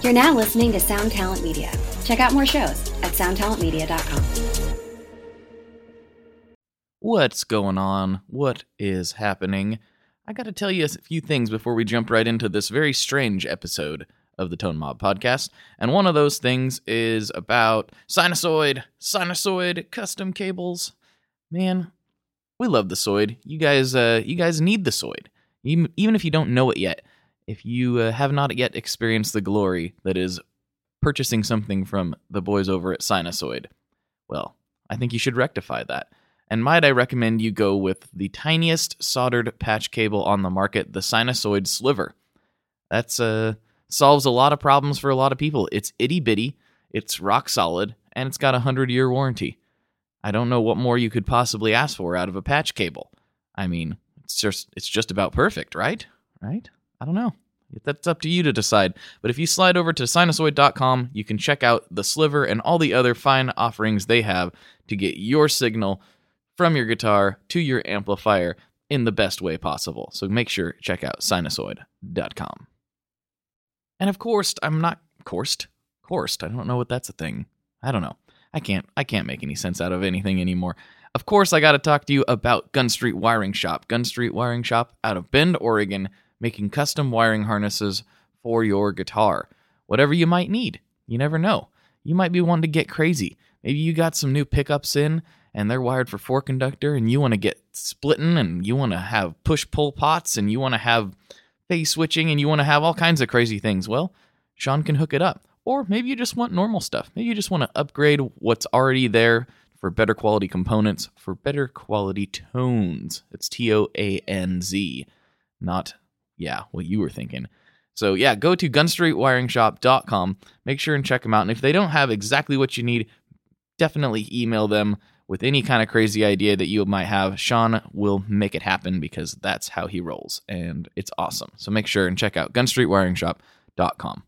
You're now listening to Sound Talent Media. Check out more shows at soundtalentmedia.com. What's going on? What is happening? I gotta tell you a few things before we jump right into this very strange episode of the Tone Mob Podcast. And one of those things is about Sinusoid custom cables. Man, we love the Soid. You guys need the Soid. Even if you don't know it yet. If you have not yet experienced the glory that is purchasing something from the boys over at Sinusoid, well, I think you should rectify that. And might I recommend you go with the tiniest soldered patch cable on the market, the Sinusoid Sliver. That's solves a lot of problems for a lot of people. It's itty-bitty, it's rock solid, and it's got a 100-year warranty. I don't know what more you could possibly ask for out of a patch cable. I mean, it's just about perfect, right? Right? I don't know. That's up to you to decide. But if you slide over to sinusoid.com, you can check out the Sliver and all the other fine offerings they have to get your signal from your guitar to your amplifier in the best way possible. So make sure to check out sinusoid.com. And of course, I'm not coursed. I don't know what that's a thing. I don't know. I can't make any sense out of anything anymore. Of course, I got to talk to you about Gun Street Wiring Shop. Gun Street Wiring Shop out of Bend, Oregon, making custom wiring harnesses for your guitar. Whatever you might need. You never know. You might be wanting to get crazy. Maybe you got some new pickups in, and they're wired for 4-conductor, and you want to get splitting, and you want to have push-pull pots, and you want to have phase switching, and you want to have all kinds of crazy things. Well, Sean can hook it up. Or maybe you just want normal stuff. Maybe you just want to upgrade what's already there for better quality components, for better quality tones. It's TOANZ, not, what you were thinking. So go to gunstreetwiringshop.com. Make sure and check them out. And if they don't have exactly what you need, definitely email them with any kind of crazy idea that you might have. Sean will make it happen because that's how he rolls. And it's awesome. So make sure and check out gunstreetwiringshop.com.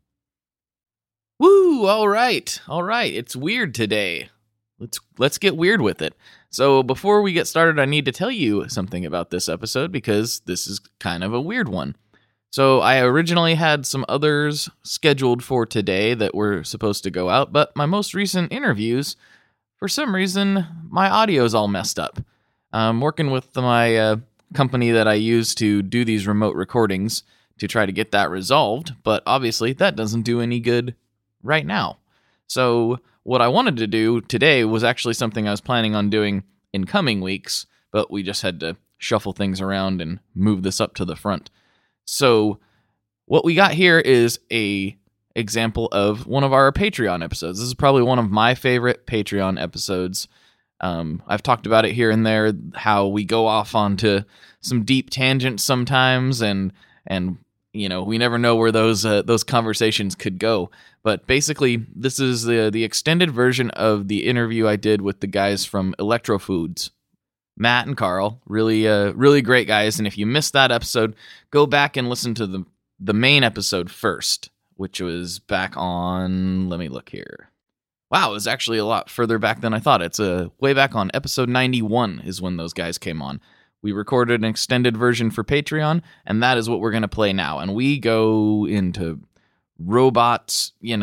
Woo! All right. It's weird today. Let's get weird with it. So before we get started, I need to tell you something about this episode because this is kind of a weird one. So I originally had some others scheduled for today that were supposed to go out, but my most recent interviews, for some reason, my audio is all messed up. I'm working with my company that I use to do these remote recordings to try to get that resolved, but obviously that doesn't do any good right now. So what I wanted to do today was actually something I was planning on doing in coming weeks, but we just had to shuffle things around and move this up to the front. So what we got here is a example of one of our Patreon episodes. This is probably one of my favorite Patreon episodes. I've talked about it here and there, how we go off onto some deep tangents sometimes, and we never know where those conversations could go. But basically, this is the extended version of the interview I did with the guys from Electro Foods, Matt and Carl. Really great guys. And if you missed that episode, go back and listen to the main episode first, which was back on. Let me look here. Wow, it was actually a lot further back than I thought. It's way back on episode 91 is when those guys came on. We recorded an extended version for Patreon, and that is what we're going to play now. And we go into robots, we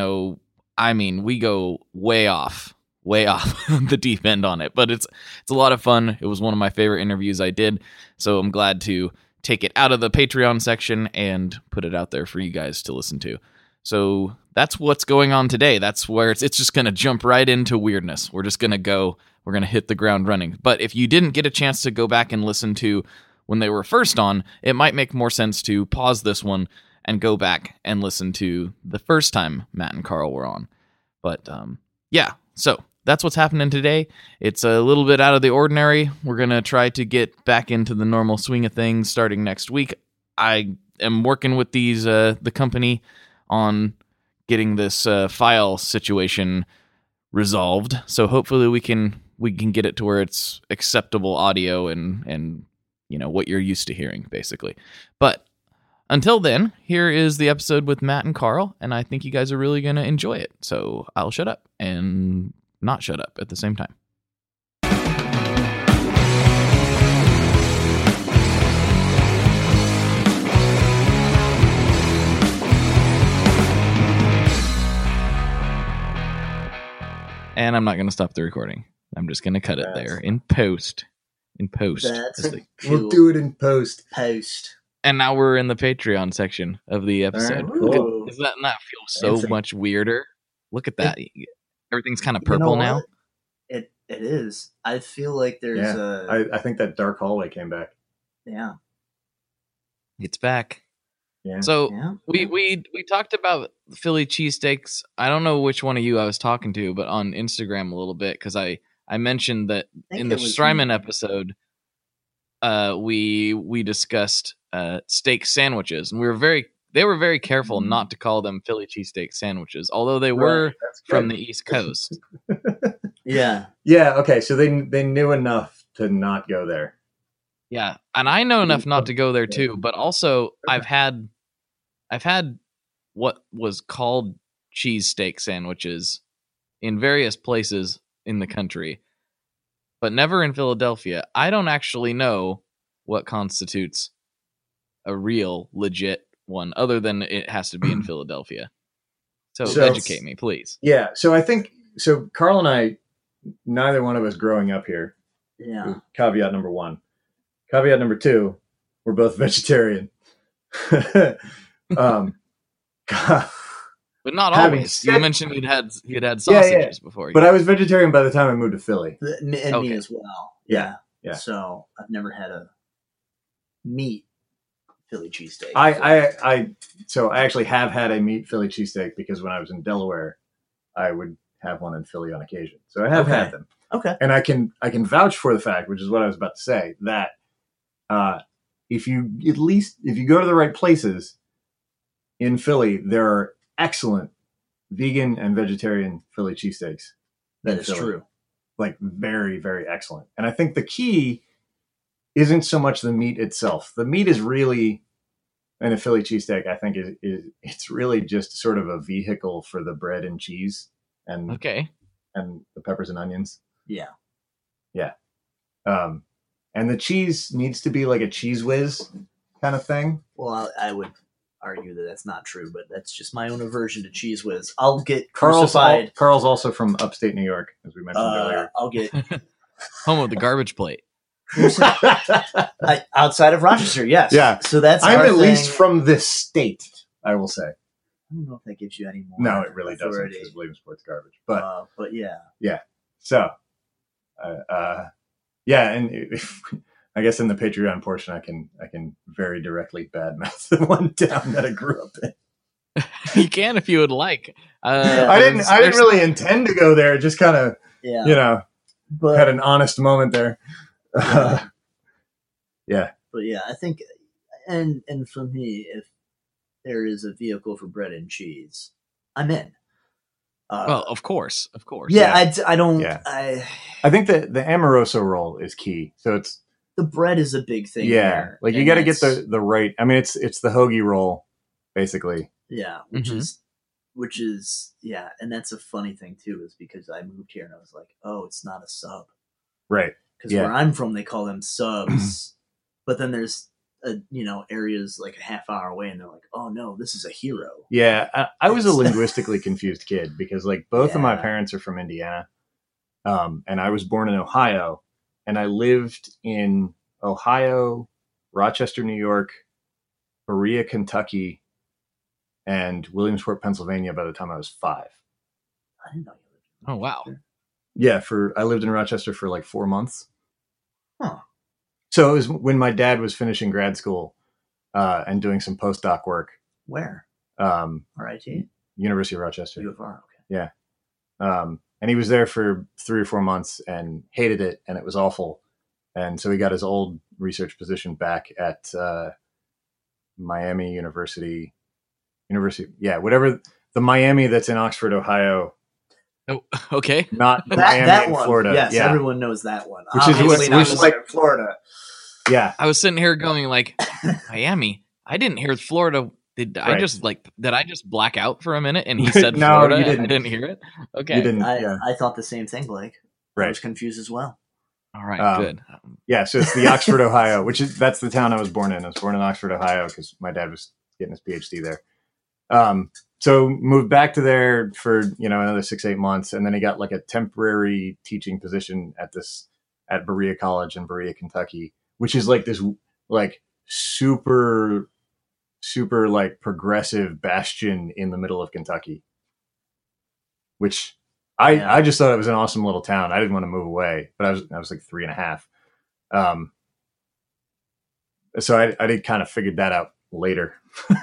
go way off the deep end on it. But it's a lot of fun. It was one of my favorite interviews I did, so I'm glad to take it out of the Patreon section and put it out there for you guys to listen to. So that's what's going on today. That's where it's just going to jump right into weirdness. We're just going to go. We're going to hit the ground running. But if you didn't get a chance to go back and listen to when they were first on, it might make more sense to pause this one and go back and listen to the first time Matt and Carl were on. But so that's what's happening today. It's a little bit out of the ordinary. We're going to try to get back into the normal swing of things starting next week. I am working with the company on getting this file situation resolved. So hopefully we can get it to where it's acceptable audio and what you're used to hearing, basically. But until then, here is the episode with Matt and Carl, and I think you guys are really going to enjoy it. So I'll shut up and not shut up at the same time. And I'm not going to stop the recording. I'm just going to cut it That's there in post. That's We'll do it in post. Post. And now we're in the Patreon section of the episode. All right, cool. Does that not feel so Fancy. much weirder? Look at that. Everything's kind of You know purple what? now. It is. I feel like there's I think that dark hallway came back. yeah. It's back. Yeah. So Yeah. we talked about Philly cheesesteaks. I don't know which one of you I was talking to, but on Instagram a little bit, because I mentioned that think in the it was Strymon me. episode, we discussed steak sandwiches, and they were very careful not to call them Philly cheesesteak sandwiches, although they were That's from good. the East Coast. Yeah. Yeah. Okay. So they knew enough to not go there. Yeah, and I know enough not to go there too, but also I've had what was called cheesesteak sandwiches in various places in the country, but never in Philadelphia. I don't actually know what constitutes a real legit one other than it has to be in Philadelphia. So educate me, please. Yeah. So I think Carl and I, neither one of us growing up here. Yeah. Caveat number one. Caveat number two, we're both vegetarian. But not Having always. said- You mentioned you'd had Yeah, sausages before. But I was vegetarian by the time I moved to Philly. And me Okay. as well. Yeah. Yeah. So I've never had a meat Philly cheesesteak. I actually have had a meat Philly cheesesteak because when I was in Delaware, I would have one in Philly on occasion. So I have Okay. had them. Okay. And I can vouch for the fact, which is what I was about to say, that if you go to the right places in Philly, there are excellent vegan and vegetarian Philly cheesesteaks. That in is Philly. true. Like very, very excellent. And I think the key isn't so much the meat itself. The meat is really, in a Philly cheesesteak, I think it's really just sort of a vehicle for the bread and cheese and Okay. and the peppers and onions. Yeah. And the cheese needs to be like a cheese whiz kind of thing. Well, I would argue that that's not true, but that's just my own aversion to Cheese Whiz. I'll get crucified. Carl's also from upstate New York, as we mentioned earlier. I'll get Home of the garbage plate. outside of Rochester. Yes. Yeah. So that's I'm our at least thing. from this state, I will say. I don't know if that gives you any more. No, it really doesn't, authority. because Williamsport's garbage. But But yeah. so, yeah, and I guess in the Patreon portion, I can very directly badmouth the one town that I grew up in. You can if you would like. I didn't really intend to go there. Just kind of, Yeah. But had an honest moment there. Yeah. But yeah, I think, and for me, if there is a vehicle for bread and cheese, I'm in. Well, of course. Yeah, I don't. Yeah. I I think that the Amoroso roll is key. So it's the bread is a big thing. yeah, here, like you and got to get that's- the right. I mean, it's the hoagie roll, basically. yeah, Mhm. which is yeah, and that's a funny thing too, is because I moved here and I was like, oh, it's not a sub, Right. because Yeah. where I'm from they call them subs, but then there's areas like a half hour away and they're like, oh no, this is a hero. Yeah, I was a It's- linguistically confused kid because like both of my Yeah. parents are from Indiana, and I was born in Ohio, and I lived in Ohio, Rochester, New York, Berea, Kentucky, and Williamsport, Pennsylvania by the time I was 5. I didn't know you lived. Oh, wow. Yeah, I lived in Rochester for like 4 months. Huh. So it was when my dad was finishing grad school and doing some postdoc work, Where? um, RIT? University of Rochester. U of R. Okay. And he was there for 3 or 4 months and hated it, and it was awful. And so he got his old research position back at Miami University, whatever, the Miami that's in Oxford, Ohio, Oh, okay. not the That Miami in one. Florida. Yes, Yeah, everyone knows that one. Which is Obviously not which the is one like- in Florida. yeah. I was sitting here going like, Miami. I didn't hear Florida. Did I Right. just black out for a minute and he said No, Florida? you didn't. I didn't hear it. Okay. You didn't. I thought the same thing, Blake. I Right. was confused as well. All right. Um, Good. Yeah, so it's the Oxford, Ohio, that's the town I was born in. I was born in Oxford, Ohio, because my dad was getting his PhD there. So moved back to there for another 6-8 months, and then he got like a temporary teaching position at Berea College in Berea, Kentucky, which is like this like super like progressive bastion in the middle of Kentucky, which I just thought it was an awesome little town. I didn't want to move away, but I was like 3.5. So I did kind of figured that out later.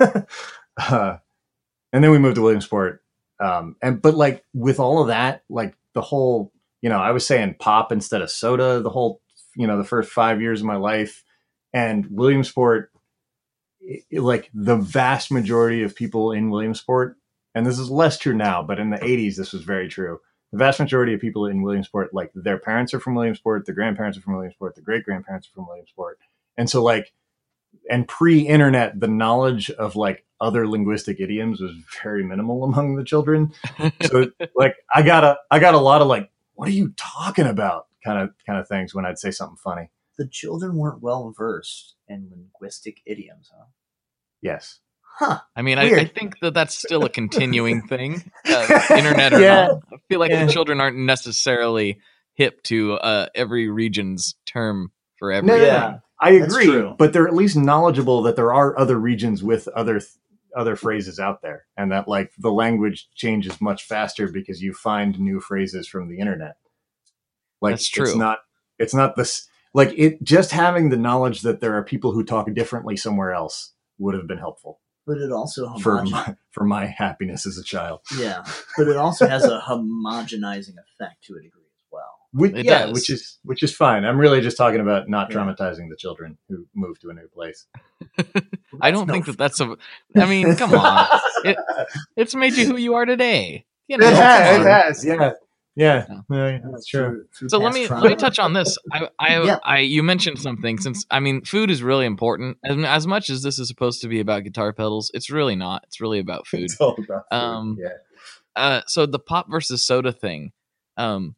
And then we moved to Williamsport. But like with all of that, like the whole, I was saying pop instead of soda, the whole, the first 5 years of my life. And Williamsport, like the vast majority of people in Williamsport, and this is less true now, but in the 80s, this was very true. The vast majority of people in Williamsport, like their parents are from Williamsport, their grandparents are from Williamsport, their great-grandparents are from Williamsport. And so like, and pre-internet, the knowledge of like other linguistic idioms was very minimal among the children. So like I got a lot of like, what are you talking about? Kind of things when I'd say something funny. The children weren't well versed in linguistic idioms, huh? Yes. Huh. I mean, I think that's still a continuing thing, internet or not. I feel like the children aren't necessarily hip to every region's term for everything. Yeah, I agree, but they're at least knowledgeable that there are other regions with other phrases out there, and that like the language changes much faster because you find new phrases from the internet. Like that's true. It's not this like it. Just having the knowledge that there are people who talk differently somewhere else would have been helpful. But it also for my happiness as a child. Yeah, but it also has a homogenizing effect to a degree as well. Which is fine. I'm really just talking about not traumatizing the children who move to a new place. I don't think that's a. I mean, come on, it's made you who you are today. It has, yeah. That's true. So let me touch on this. You mentioned something. Since I mean, food is really important. As much as this is supposed to be about guitar pedals, it's really not. It's really about food. It's all about food. So the pop versus soda thing. I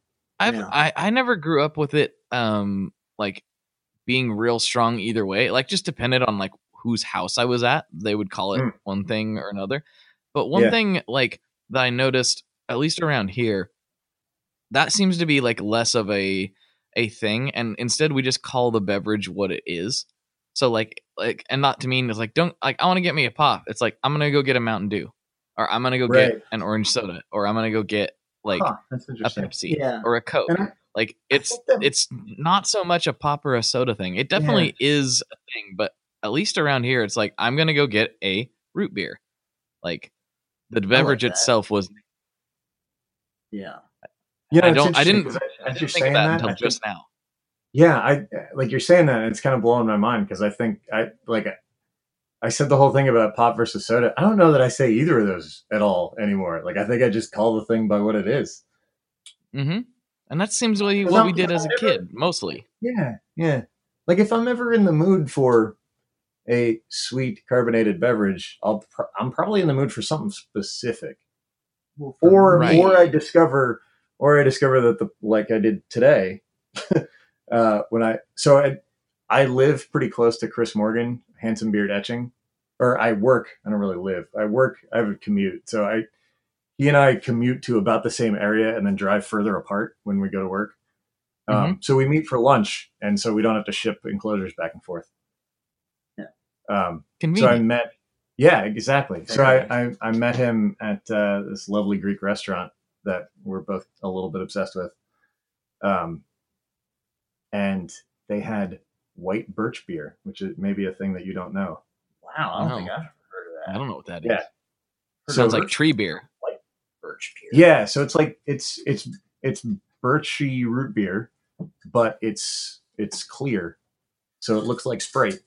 never grew up with it. Like being real strong either way. Like just depended on like whose house I was at. They would call it one thing or another. But one thing like that I noticed, at least around here, that seems to be like less of a thing, and instead we just call the beverage what it is. So like and not to mean it's like don't like I want to get me a pop. It's like I'm gonna go get a Mountain Dew, or I'm gonna go get an orange soda, or I'm gonna go get like a Pepsi or a Coke. Like it's not so much a pop or a soda thing. It definitely is a thing, but at least around here it's like I'm gonna go get a root beer. Like the beverage itself was. Yeah. I didn't think of that until just now. Yeah, I like you're saying that, and it's kind of blowing my mind because I think I said the whole thing about pop versus soda. I don't know that I say either of those at all anymore. Like I think I just call the thing by what it is. Mm-hmm. And that seems what we did as a kid, mostly. Yeah. Like if I'm ever in the mood for a sweet carbonated beverage, I'm probably in the mood for something specific. Or I discover that like I did today, I live pretty close to Chris Morgan, Handsome Beard Etching, or I work. I don't really live. I have a commute. So he and I commute to about the same area and then drive further apart when we go to work. So we meet for lunch, and so we don't have to ship enclosures back and forth. Yeah. Convenient. So yeah, exactly. So I met him at this lovely Greek restaurant that we're both a little bit obsessed with. And they had white birch beer, which is maybe a thing that you don't know. Wow, I don't think I've heard of that. I don't know what that is. Yeah. Sounds like tree beer. White birch beer. Yeah, so it's like it's birchy root beer, but it's clear. So it looks like Sprite.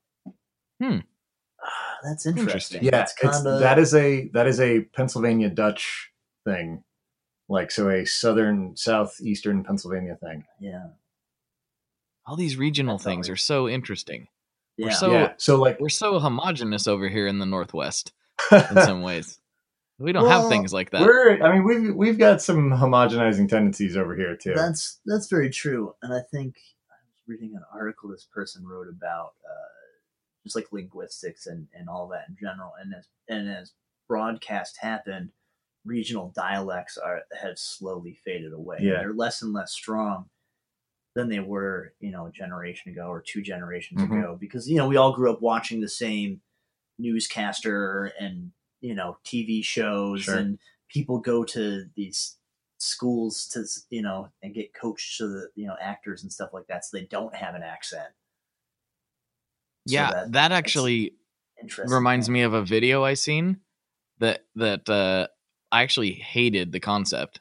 That's interesting. Yeah, that is a Pennsylvania Dutch thing. Like, so a southeastern Pennsylvania thing. Yeah. All these regional things are so interesting. Yeah. We're so homogenous over here in the Northwest in some ways. We don't have things like that. We've got some homogenizing tendencies over here too. That's very true. And I think I was reading an article this person wrote about just like linguistics and all that in general. And as broadcast happened, regional dialects have slowly faded away. Yeah. They're less and less strong than they were, a generation ago or 2 generations Mhm. ago, because we all grew up watching the same newscaster and TV shows, Sure. and people go to these schools to and get coached to the actors and stuff like that, so they don't have an accent. So Yeah, that that's actually interesting reminds thing. me of a video I seen that I actually hated the concept.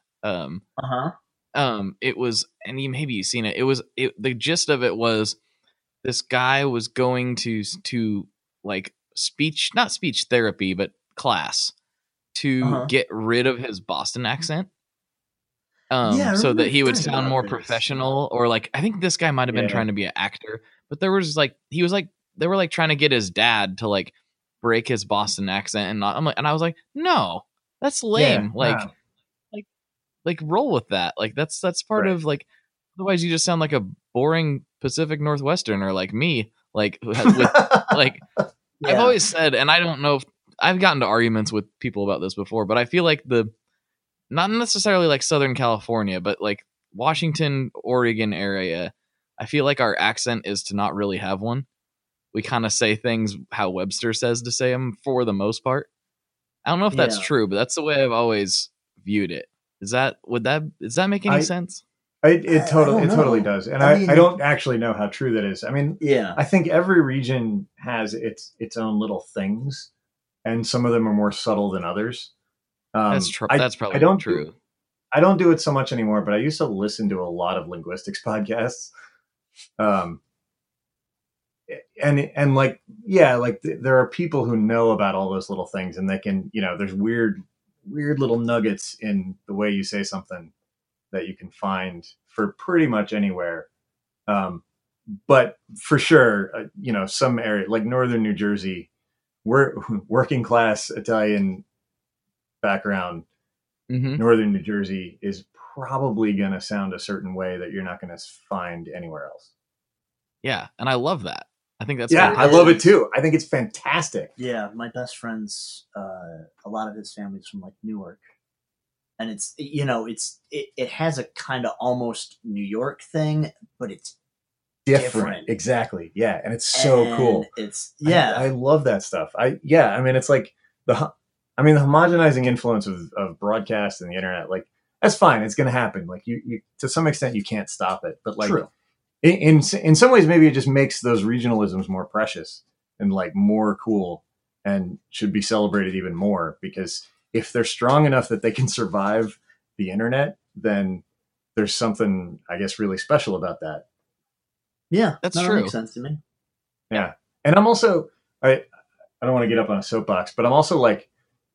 It was, and maybe you've seen it. The gist of it was this guy was going to like not speech therapy, but class to get rid of his Boston accent. Yeah, I So remember that he would hearing sound about more this. professional, or like, I think this guy might have been Yeah. trying to be an actor, but there was like, he was like, they were like trying to get his dad to like break his Boston accent, and not, and I was like, no, that's lame. Yeah, Like roll with that. Like that's part Right. of like, otherwise you just sound like a boring Pacific Northwesterner like me. Like with like, Yeah. I've always said, and I don't know if I've gotten to arguments with people about this before, but I feel like not necessarily like Southern California, but like Washington, Oregon area, I feel like our accent is to not really have one. We kind of say things how Webster says to say them for the most part. I don't know if that's Yeah. true, but that's the way I've always viewed it. Does that make any sense? It totally don't know. does, and I mean- I don't actually know how true that is. I mean, Yeah. I think every region has its own little things, and some of them are more subtle than others. That's true. I- That's probably I don't true. I don't do it so much anymore, but I used to listen to a lot of linguistics podcasts. And like, yeah, like there are people who know about all those little things, and they can, there's weird little nuggets in the way you say something that you can find for pretty much anywhere. But for sure, some area like northern New Jersey, we're working class Italian background. Mm-hmm. Northern New Jersey is probably going to sound a certain way that you're not going to find anywhere else. Yeah, and I love that. I think that's I fantastic. love it too. I think it's fantastic. Yeah, my best friend's a lot of his family's from like Newark, and it's it has a kind of almost New York thing, but it's different. Exactly. Yeah, and it's so cool. It's I love that stuff. I mean, it's like the homogenizing influence of broadcast and the internet. Like, that's fine. It's going to happen. Like you to some extent you can't stop it, but like True. In some ways maybe it just makes those regionalisms more precious and like more cool, and should be celebrated even more, because if they're strong enough that they can survive the internet, then there's something, I guess, really special about that. Yeah, That's that true. makes sense to me. Yeah. And I'm also, I don't want to get up on a soapbox, but I'm also like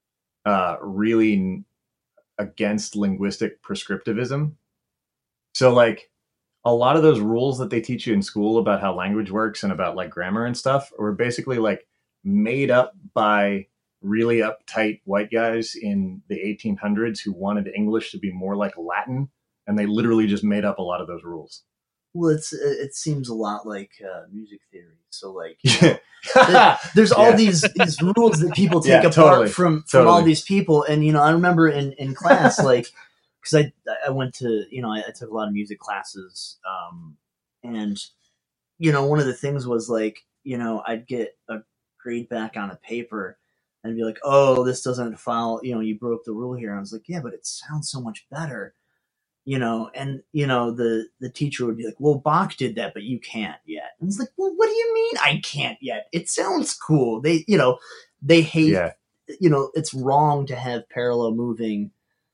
really against linguistic prescriptivism. So like a lot of those rules that they teach you in school about how language works and about like grammar and stuff were basically like made up by really uptight white guys in the 1800s who wanted English to be more like Latin, and they literally just made up a lot of those rules. Well, it seems a lot like music theory. So like, Yeah. there's all these rules that people take apart totally. from all these people. And I remember in class, like, because I went to I took a lot of music classes, and one of the things was like I'd get a grade back on a paper and be like, oh, this doesn't follow, you broke the rule here. And I was like, yeah, but it sounds so much better. And the teacher would be like, well, Bach did that, but you can't yet. And it's like, well, what do you mean I can't yet? It sounds cool. They hate, it's wrong to have parallel moving,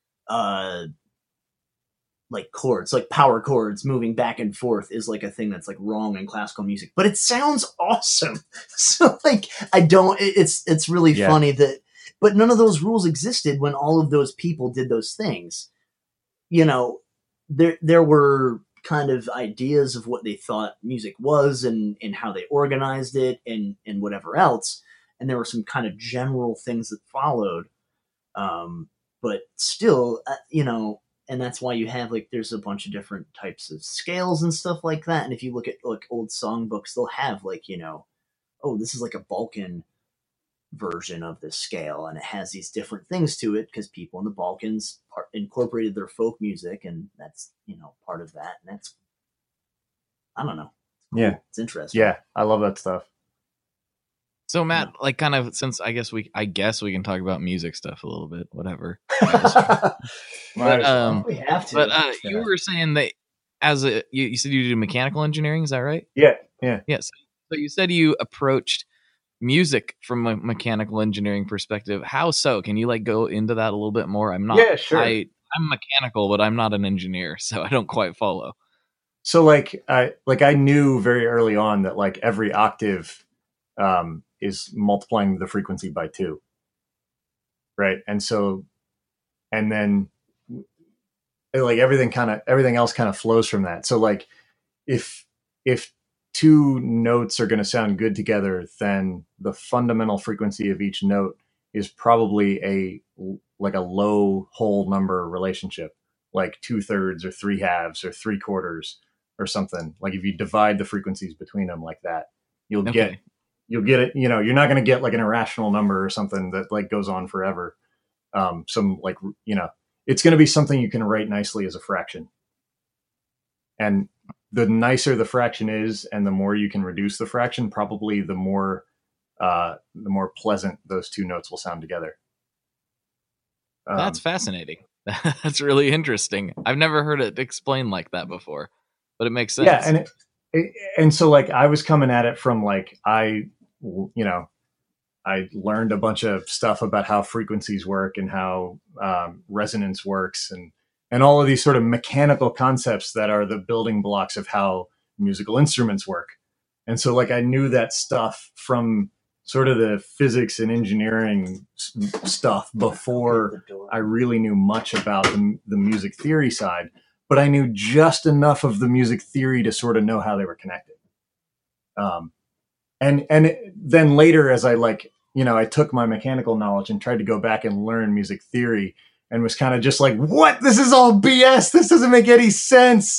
like chords, like power chords moving back and forth is like a thing that's like wrong in classical music, but it sounds awesome. So like, it's really funny that, but none of those rules existed when all of those people did those things. There were kind of ideas of what they thought music was and how they organized it and whatever else. And there were some kind of general things that followed. But still, and that's why you have like, there's a bunch of different types of scales and stuff like that. And if you look at like old songbooks, they'll have like, oh, this is like a Balkan version of this scale, and it has these different things to it because people in the Balkans incorporated their folk music, and that's part of that, and that's, I don't know. It's cool. Yeah, it's interesting. Yeah, I love that stuff. So Matt, like, kind of, since I guess we can talk about music stuff a little bit, whatever. We have to. But you were saying that you said you do mechanical engineering, is that right? Yeah. Yes. So you said you approached music from a mechanical engineering perspective. How so? Can you go into that a little bit more? I'm not. Yeah, sure. I'm mechanical, but I'm not an engineer, so I don't quite follow. So I knew very early on that every octave is multiplying the frequency by 2, right? And then everything else kind of flows from that. So if 2 notes are going to sound good together, then the fundamental frequency of each note is probably a low whole number relationship, like 2/3 or 3/2 or 3/4 or something. If you divide the frequencies between them like that, you'll get it. You're not going to get an irrational number or something that goes on forever. It's going to be something you can write nicely as a fraction. And the nicer the fraction is, and the more you can reduce the fraction, probably the more pleasant those 2 notes will sound together. That's fascinating. That's really interesting. I've never heard it explained like that before, but it makes sense. Yeah, and so I was coming at it from I learned a bunch of stuff about how frequencies work and how resonance works and all of these sort of mechanical concepts that are the building blocks of how musical instruments work. And so I knew that stuff from sort of the physics and engineering stuff before I really knew much about the music theory side, but I knew just enough of the music theory to sort of know how they were connected. And then later, as I took my mechanical knowledge and tried to go back and learn music theory, and was kind of just what? This is all BS. This doesn't make any sense.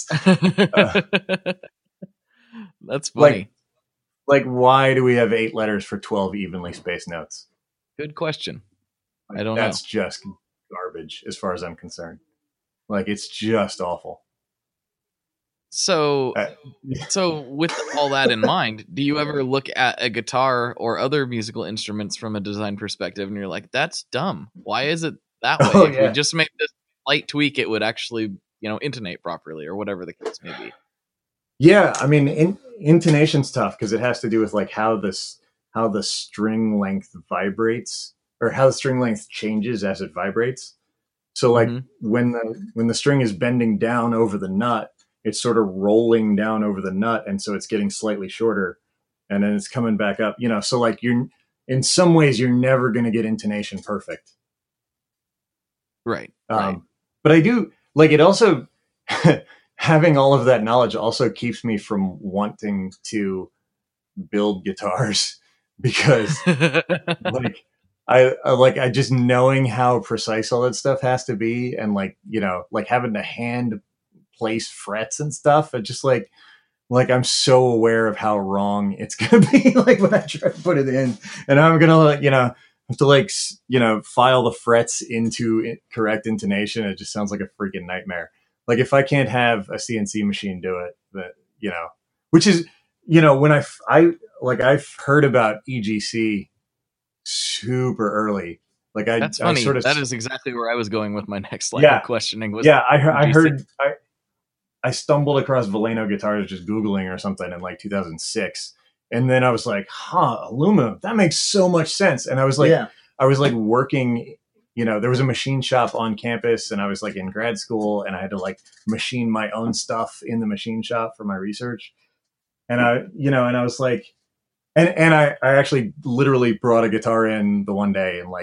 That's funny. Why do we have 8 letters for 12 evenly spaced notes? Good question. I don't know. That's just garbage as far as I'm concerned. It's just awful. So with all that in mind, do you ever look at a guitar or other musical instruments from a design perspective and you're like, that's dumb. Why is it that way? If we just make this slight tweak, it would actually, intonate properly or whatever the case may be. Yeah. I mean, intonation's tough because it has to do with how the string length vibrates or how the string length changes as it vibrates. So when the string is bending down over the nut, it's sort of rolling down over the nut. And so it's getting slightly shorter and then it's coming back up, so you're, in some ways you're never going to get intonation perfect. Right. But I do it also, having all of that knowledge also keeps me from wanting to build guitars because I just knowing how precise all that stuff has to be. And having to hand place frets and stuff. I just I'm so aware of how wrong it's going to be when I try to put it in, and I'm going to have to file the frets into correct intonation. It just sounds like a freaking nightmare. If I can't have a CNC machine do it, that, which is, when I've heard about EGC super early. That's funny. That is exactly where I was going with my next line of questioning. I stumbled across Valeno guitars just Googling or something in 2006. And then I was like, aluminum, that makes so much sense. And I was working, there was a machine shop on campus and I was in grad school and I had to machine my own stuff in the machine shop for my research. And I was and I actually literally brought a guitar in the one day and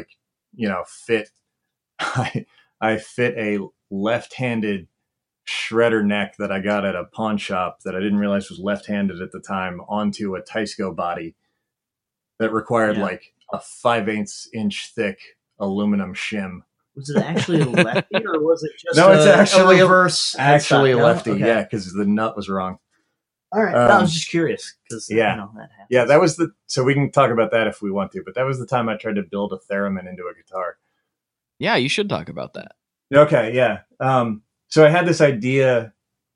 I fit a left-handed shredder neck that I got at a pawn shop that I didn't realize was left-handed at the time onto a Teisco body that required a 5/8 inch thick aluminum shim. Was it actually a lefty or was it just no? It's actually a reverse? Actually a lefty, okay. Yeah, because the nut was wrong. All right. I was just curious because Yeah. you know, that happens. Yeah, that was so we can talk about that if we want to, but that was the time I tried to build a theremin into a guitar. Yeah, you should talk about that. Okay, yeah. So I had this idea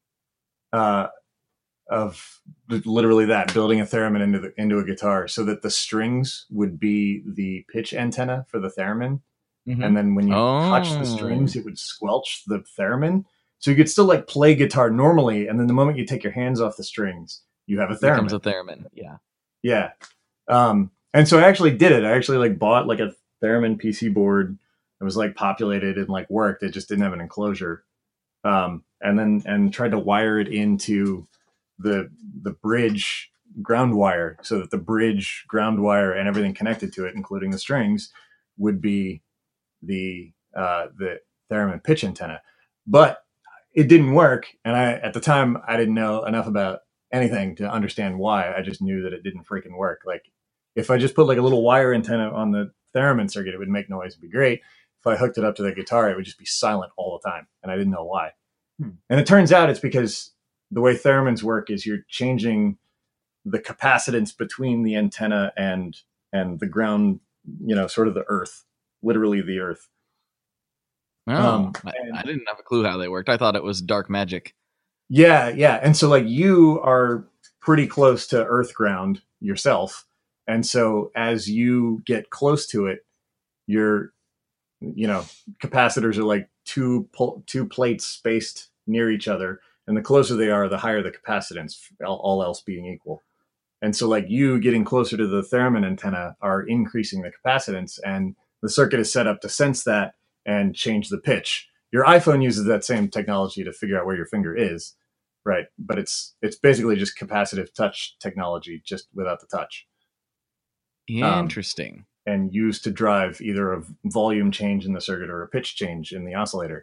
of literally that, building a theremin into a guitar so that the strings would be the pitch antenna for the theremin. Mhm. And then when you touch the strings, it would squelch the theremin. So you could still like play guitar normally, and then the moment you take your hands off the strings, you have a It theremin. becomes a theremin. Yeah. Yeah. And so I actually did it. I actually like bought like a theremin PC board. It was like populated and like worked. It just didn't have an enclosure. And tried to wire it into the bridge ground wire so that the bridge ground wire and everything connected to it, including the strings, would be the theremin pitch antenna. But it didn't work, and at the time I didn't know enough about anything to understand why. I just knew that it didn't freaking work. Like if I just put like a little wire antenna on the theremin circuit, it would make noise and be great. If I hooked it up to the guitar, it would just be silent all the time, and I didn't know why. And it turns out it's because the way theremins work is you're changing the capacitance between the antenna and the ground, you know, sort of the earth, literally the earth. Oh, I didn't have a clue how they worked. I thought it was dark magic. Yeah. And so like you are pretty close to earth ground yourself. And so as you get close to it, your, you know, capacitors are like two plates spaced near each other. And the closer they are, the higher the capacitance, all else being equal. And so like you getting closer to the theremin antenna are increasing the capacitance, and the circuit is set up to sense that and change the pitch. Your iPhone uses that same technology to figure out where your finger is, right? But it's basically just capacitive touch technology, just without the touch. Interesting. And used to drive either a volume change in the circuit or a pitch change in the oscillator.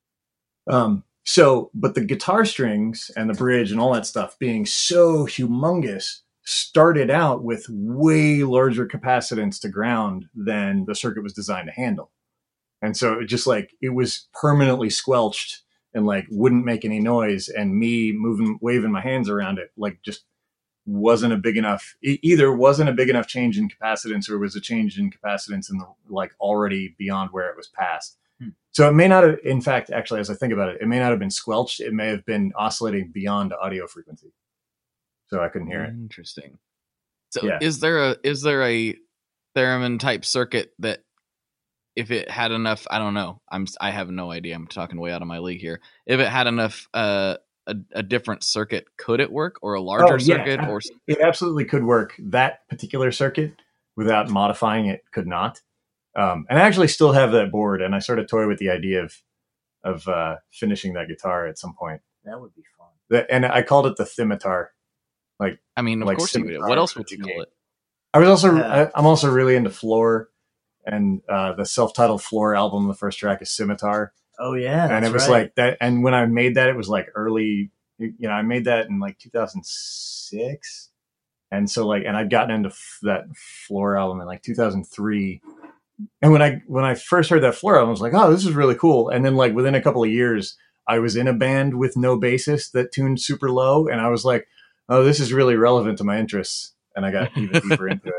But the guitar strings and the bridge and all that stuff being so humongous started out with way larger capacitance to ground than the circuit was designed to handle. And so it just like, it was permanently squelched and like wouldn't make any noise. And me waving my hands around it, like just wasn't a big enough, either wasn't a big enough change in capacitance, or was a change in capacitance in the like already beyond where it was passed. So it may not have, in fact, actually, as I think about it, it may not have been squelched. It may have been oscillating beyond audio frequency. So I couldn't hear it. Interesting. So Yeah. is there a theremin type circuit that if it had enough, I don't know, I have no idea. I'm talking way out of my league here. If it had enough, a different circuit, could it work, or a larger circuit, or it absolutely could work. That particular circuit, without modifying it, could not. And I actually still have that board, and I sort of toy with the idea of finishing that guitar at some point. That would be fun. And I called it the Thimitar. Like, I mean, of like course you would. scimitar What else for would you the call game. it? I was also Yeah. I'm also really into Floor, and the self-titled Floor album. The first track is Scimitar. Oh yeah, And it was like that. And when I made that, it was like early, you know, I made that in like 2006. And so like, and I'd gotten into that Floor album in like 2003. And when I first heard that Floor album, I was like, oh, this is really cool. And then like within a couple of years, I was in a band with no bassist that tuned super low. And I was like, oh, this is really relevant to my interests. And I got even deeper into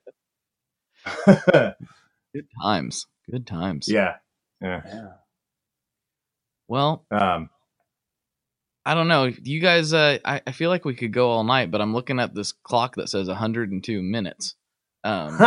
it. Good times. Good times. Yeah. Well, I don't know. You guys, I feel like we could go all night, but I'm looking at this clock that says 102 minutes. Okay.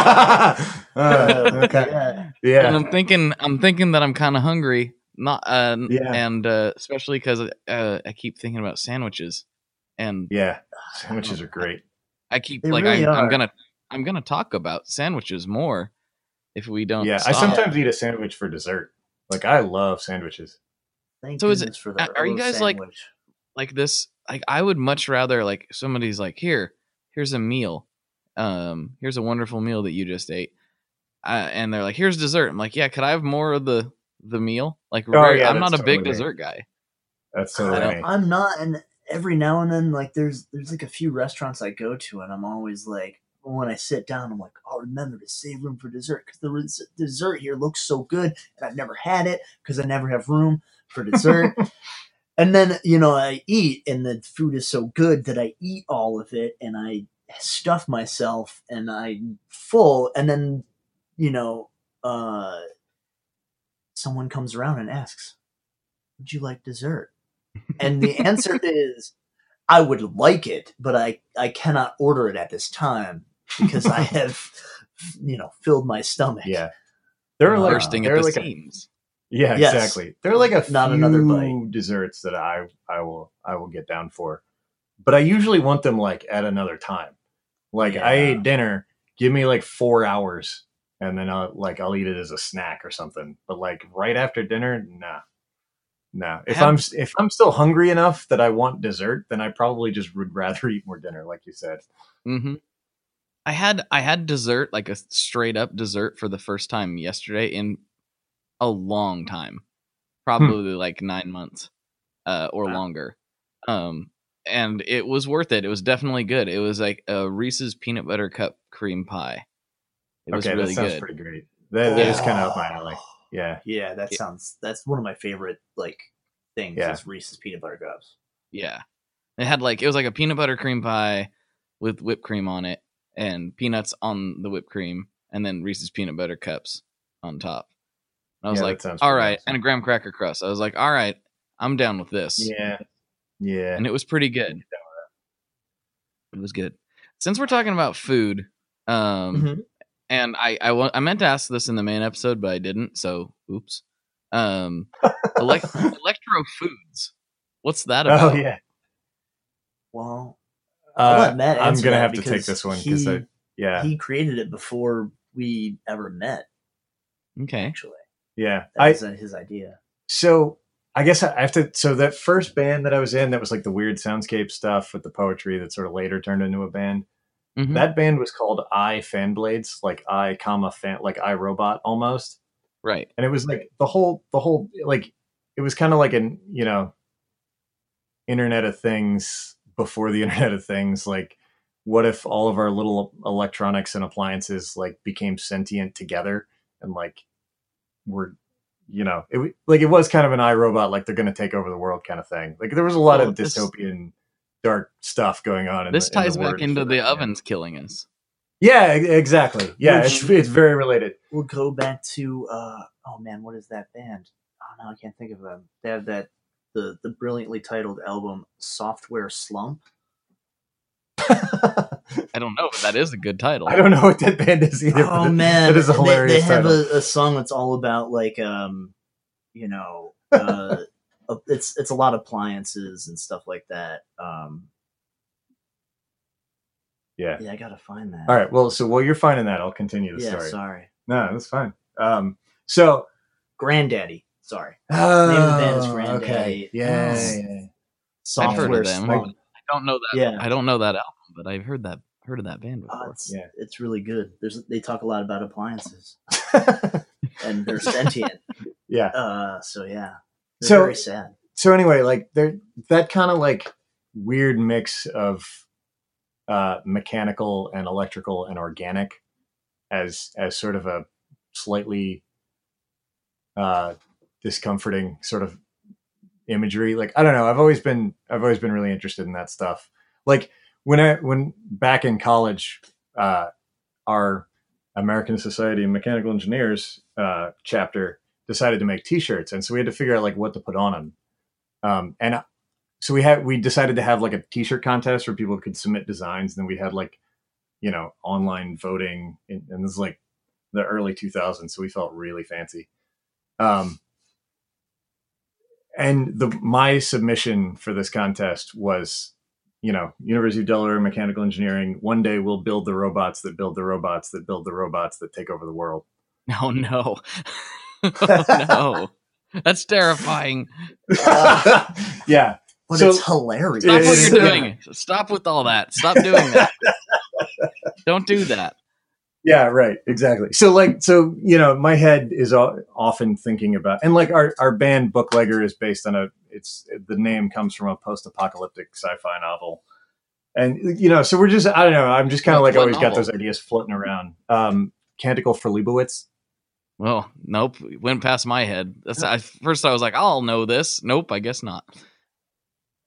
Yeah. And I'm thinking that I'm kind of hungry. Not, Yeah. and especially because I keep thinking about sandwiches, and Yeah. Sandwiches are great. I keep They like really I'm are. gonna talk about sandwiches more if we don't. Yeah. I stop. sometimes eat a sandwich for dessert. Like I love sandwiches. Thank So is goodness it- for the are you Earl guys, like- sandwich. like this. Like I would much rather like somebody's like, here's a meal, here's a wonderful meal that you just ate, and they're like, here's dessert. I'm like, yeah, could I have more of the meal? Like, yeah, I'm not that's a big totally me. dessert guy. That's totally I me. I'm not, and every now and then, like there's like a few restaurants I go to, and I'm always like, when I sit down, I'm like, I'll remember to save room for dessert because the dessert here looks so good, and I've never had it because I never have room for dessert. And then, I eat, and the food is so good that I eat all of it, and I stuff myself, and I'm full. And then, someone comes around and asks, would you like dessert? And the answer is, I would like it, but I cannot order it at this time because I have, filled my stomach. Yeah. They're like bursting at the seams. Yeah, Yes. exactly. There are like a Not few another bite. desserts that I will get down for, but I usually want them like at another time. Like I Yeah. ate dinner, give me like 4 hours, and then I'll eat it as a snack or something. But like right after dinner, nah. If I'm still hungry enough that I want dessert, then I probably just would rather eat more dinner, like you said. Mm-hmm. I had dessert, like a straight up dessert, for the first time yesterday in a long time, probably like 9 months or longer, and it was worth it. It was definitely good. It was like a Reese's peanut butter cup cream pie. It was really that sounds good. pretty great. That is kind of up my alley. Yeah, That's one of my favorite things. Yeah. Is Reese's peanut butter cups. Yeah, it was like a peanut butter cream pie with whipped cream on it and peanuts on the whipped cream, and then Reese's peanut butter cups on top. I was like, all right, and a graham cracker crust. I was like, all right, I'm down with this. Yeah. And it was pretty good. It was good. Since we're talking about food, and I meant to ask this in the main episode, but I didn't. So, oops. Electro Foods. What's that about? Oh yeah. Well, I'll let Matt I'm answer gonna that have to take this one because he created it before we ever met. Okay. Actually, yeah, that was his idea. So I guess I have to. So that first band that I was in, that was like the weird soundscape stuff with the poetry that sort of later turned into a band. Mm-hmm. That band was called Fanblades, like like iRobot almost. Right. And it was like the whole like it was kind of like an Internet of Things before the Internet of Things. Like, what if all of our little electronics and appliances like became sentient together and like were it was kind of an iRobot, like they're going to take over the world kind of thing. Like there was a lot of dystopian dark stuff going on. This ties back into the ovens killing us. Yeah, exactly. Yeah, it's very related. We'll go back to what is that band? Oh no, I can't think of them. They have the brilliantly titled album Software Slump. I don't know, but that is a good title. I don't know what that band is either. Oh man, that is a hilarious They have title. a song that's all about like it's a lot of appliances and stuff like that. Yeah, I gotta find that. All right, well, so while you're finding that, I'll continue the story. Sorry. No, that's fine. So Granddaddy. Sorry. Name of the band is Granddaddy. Okay. Yeah. I've heard Software of them. Slump. I don't know that. Yeah. I don't know that album, but I've heard of that band before. It's really good. They talk a lot about appliances, and they're sentient. Yeah. So yeah. So very sad. So anyway, like that kind of like weird mix of mechanical and electrical and organic as sort of a slightly discomforting sort of imagery. Like, I don't know. I've always been really interested in that stuff. Like when back in college, our American Society of Mechanical Engineers chapter decided to make T-shirts, and so we had to figure out like what to put on them. And so we decided to have like a T-shirt contest where people could submit designs, and then we had like online voting, and this is like the early 2000s, so we felt really fancy. And my submission for this contest was, University of Delaware Mechanical Engineering. One day we'll build the robots that build the robots that build the robots that take over the world. Oh no! Oh no! That's terrifying. Yeah, but it's hilarious. Stop what you're doing. Stop with all that. Stop doing that. Don't do that. Yeah, right. Exactly. So my head is often thinking about, and like our band Booklegger is based on the name comes from a post-apocalyptic sci-fi novel. And, so we're just, I don't know. I'm just kind of like always got those ideas floating around. Canticle for Leibowitz. Well, nope. It went past my head. First I was like, I'll know this. Nope, I guess not.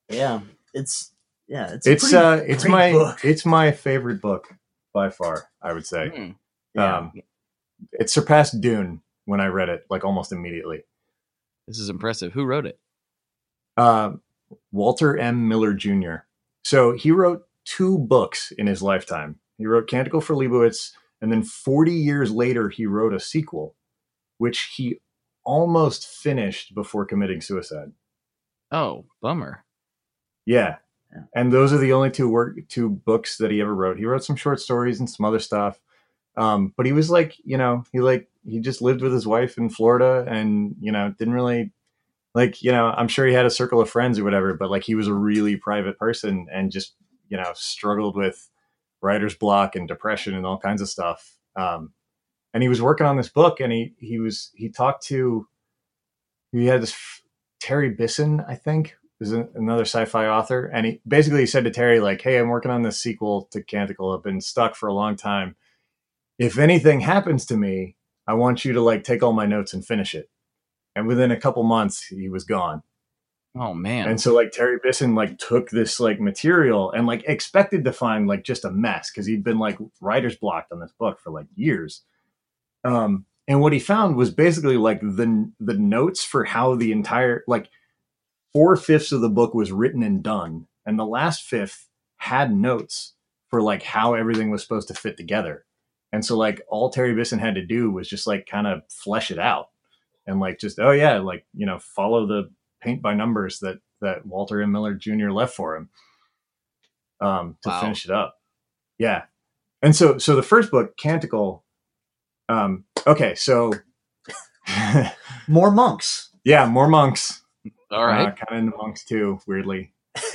Yeah, it's a It's pretty it's great my book. it's my favorite book by far, I would say. Hmm. Yeah. It surpassed Dune when I read it, like almost immediately. This is impressive. Who wrote it? Walter M. Miller Jr. So he wrote 2 books in his lifetime. He wrote Canticle for Leibowitz, and then 40 years later, he wrote a sequel, which he almost finished before committing suicide. Oh, bummer. Yeah. Yeah. And those are the only 2 books that he ever wrote. He wrote some short stories and some other stuff. But he was like, he just lived with his wife in Florida and, didn't really I'm sure he had a circle of friends or whatever, but like he was a really private person and just, struggled with writer's block and depression and all kinds of stuff. And he was working on this book and he had this Terry Bisson, I think, is another sci-fi author. And he said to Terry, like, hey, I'm working on this sequel to Canticle. I've been stuck for a long time. If anything happens to me, I want you to like take all my notes and finish it. And within a couple months, he was gone. Oh man. And so like Terry Bisson like took this like material and like expected to find like just a mess because he'd been like writer's blocked on this book for like years. And what he found was basically like the notes for how the entire like 4/5 of the book was written and done, and the last fifth had notes for like how everything was supposed to fit together. And so like all Terry Bisson had to do was just like kind of flesh it out and like just follow the paint by numbers that Walter M. Miller Jr. left for him to finish it up. Yeah. And so the first book, Canticle, okay, so more monks. Yeah, more monks. All right. Kind of into monks too, weirdly.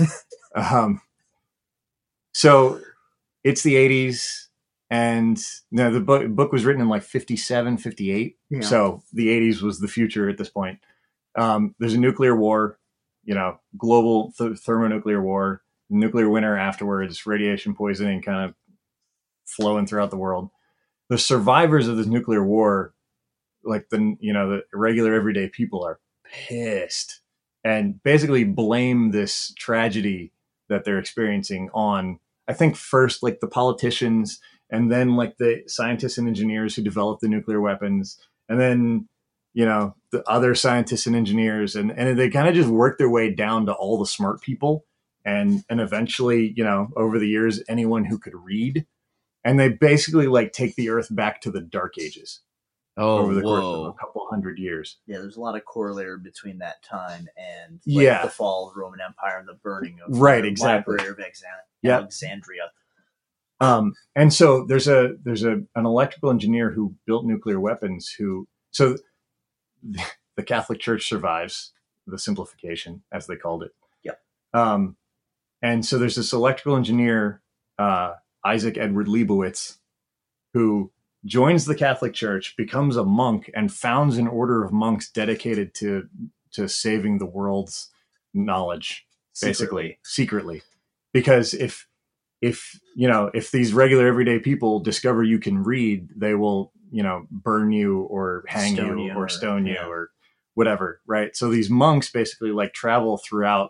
So it's the 80s, and the book was written in like 57, 58. Yeah. So the 80s was the future at this point. There's a nuclear war, global thermonuclear war, nuclear winter afterwards, radiation poisoning kind of flowing throughout the world. The survivors of this nuclear war, like the regular everyday people, are pissed and basically blame this tragedy that they're experiencing on, I think, first like the politicians, and then like the scientists and engineers who developed the nuclear weapons, and then the other scientists and engineers, and they kind of just work their way down to all the smart people, and eventually over the years anyone who could read, and they basically like take the earth back to the Dark Ages. Over the course of a couple hundred years. Yeah, there's a lot of corollary between that time and the fall of the Roman Empire and the burning of the Library of Alexandria. And so there's an electrical engineer who built nuclear weapons. So the Catholic Church survives the simplification, as they called it. Yep. And so there's this electrical engineer, Isaac Edward Leibowitz, who joins the Catholic Church, becomes a monk, and founds an order of monks dedicated to saving the world's knowledge, basically secretly. Because if these regular everyday people discover you can read, they will burn you or hang you or stone you or whatever, right? So these monks basically like travel throughout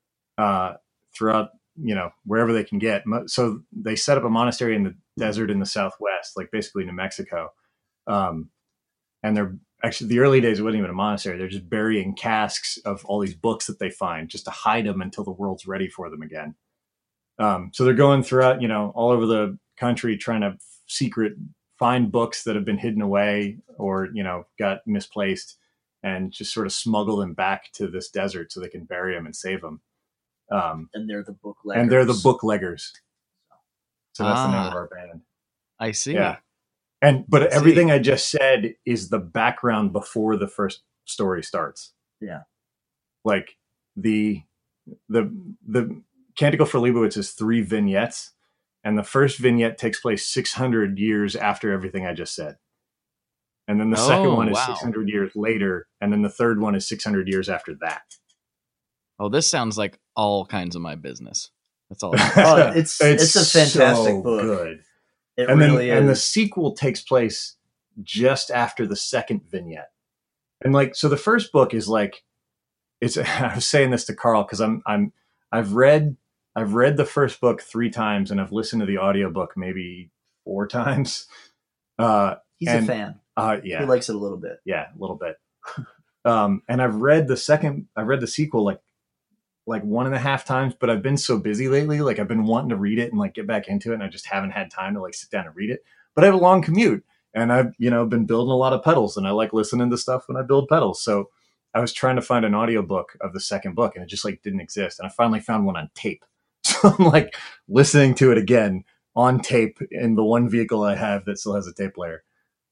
wherever they can get. So they set up a monastery in the desert in the Southwest, like basically New Mexico. And they're actually, the early days, it wasn't even a monastery. They're just burying casks of all these books that they find just to hide them until the world's ready for them again. So they're going throughout, all over the country trying to find books that have been hidden away or, got misplaced, and just sort of smuggle them back to this desert so they can bury them and save them. And they're the bookleggers. So that's the name of our band. I see. Yeah. But everything I just said is the background before the first story starts. Yeah. Like the Canticle for Leibowitz is 3 vignettes, and the first vignette takes place 600 years after everything I just said. And then the second one is 600 years later, and then the third one is 600 years after that. Oh, this sounds like all kinds of my business. That's all. It's a fantastic book. Good. It really is. And the sequel takes place just after the second vignette. And like, so the first book is like, I was saying this to Carl because I'm I've read the first book 3 times, and I've listened to the audiobook maybe 4 times. He's a fan. Yeah. He likes it a little bit. Yeah, a little bit. And I've read the sequel like 1.5 times, but I've been so busy lately. Like I've been wanting to read it and like get back into it, and I just haven't had time to like sit down and read it. But I have a long commute, and I've, been building a lot of pedals, and I like listening to stuff when I build pedals. So I was trying to find an audiobook of the second book, and it just like didn't exist. And I finally found one on tape. So I'm like listening to it again on tape in the one vehicle I have that still has a tape player.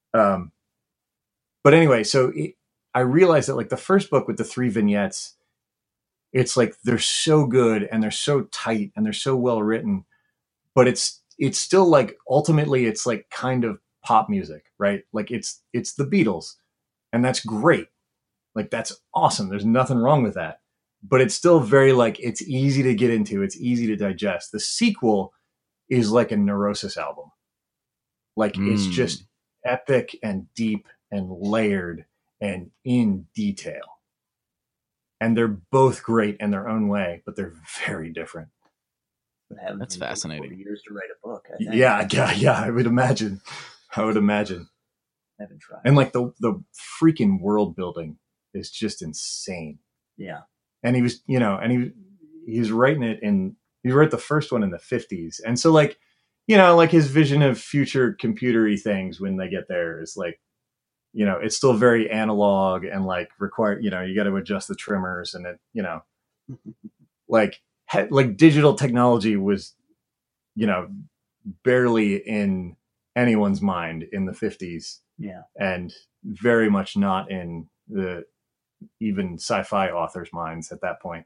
But anyway, I realized that like the first book with the 3 vignettes, it's like they're so good and they're so tight and they're so well written, but it's still like ultimately it's like kind of pop music, right? Like it's the Beatles, and that's great. Like that's awesome. There's nothing wrong with that. But it's still very like it's easy to get into, it's easy to digest. The sequel is like a Neurosis album. Like it's just epic and deep and layered and in detail. And they're both great in their own way, but they're very different. That's fascinating. 40 years to write a book. I think. Yeah. I would imagine. I haven't tried. And like the freaking world building is just insane. Yeah. And he was, he was writing it he wrote the first one in the 50s. And so like, like his vision of future computery things when they get there is like, it's still very analog and like required, you got to adjust the trimmers and it, like digital technology was, barely in anyone's mind in the 50s. Yeah. And very much not in the even sci-fi authors' minds at that point.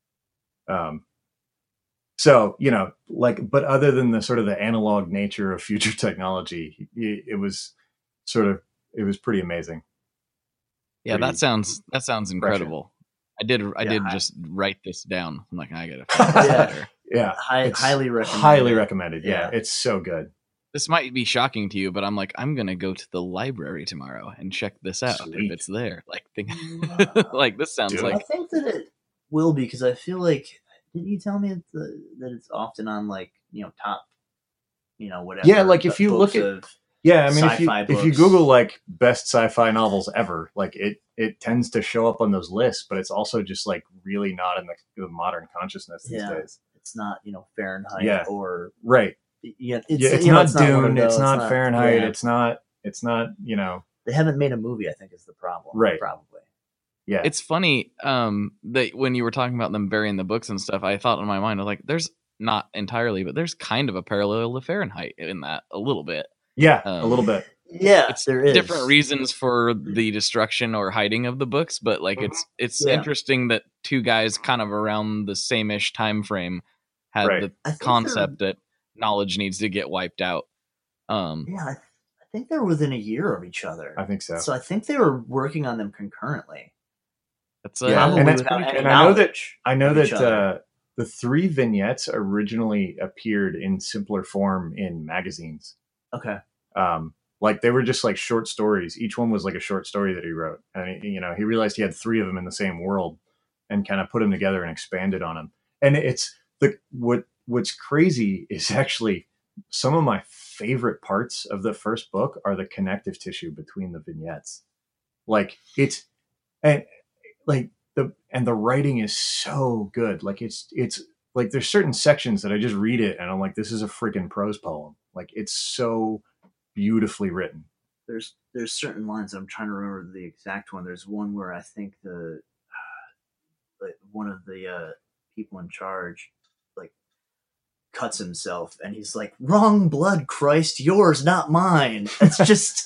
So, but other than the sort of the analog nature of future technology, it was pretty amazing. Yeah, that sounds incredible. I did just write this down. I'm like, I gotta find this later. Yeah. Highly recommended. Highly recommended. Yeah. It's so good. This might be shocking to you, but I'm like, I'm gonna go to the library tomorrow and check this out if it's there. Like, like this sounds like. I think that it will be, because I feel like, didn't you tell me that it's often on like top, whatever. Yeah, like if you look at if you Google like best sci-fi novels ever, like it tends to show up on those lists, but it's also just like really not in the modern consciousness these days. It's not Fahrenheit or right. It's not Dune. It's not Fahrenheit. Yeah. It's not. They haven't made a movie, I think, is the problem. Right. Probably. Yeah. It's funny that when you were talking about them burying the books and stuff, I thought in my mind, I was like, there's not entirely, but there's kind of a parallel to Fahrenheit in that a little bit. Yeah, a little bit. Yeah, there is different reasons for the destruction or hiding of the books, but like it's interesting that 2 guys kind of around the same-ish time frame had the concept that knowledge needs to get wiped out. I think they're within a year of each other. I think so. So I think they were working on them concurrently. That's and I know that the 3 vignettes originally appeared in simpler form in magazines. Okay. Like they were just like short stories. Each one was like a short story that he wrote, and he realized he had 3 of them in the same world, and kind of put them together and expanded on them. And it's what's crazy is actually some of my favorite parts of the first book are the connective tissue between the vignettes. Like the writing is so good. Like it's like there's certain sections that I just read it and I'm like, this is a freaking prose poem. Like it's so beautifully written. There's certain lines, I'm trying to remember the exact one. There's one where I think one of the people in charge like cuts himself and he's like, wrong blood, Christ, yours, not mine. It's just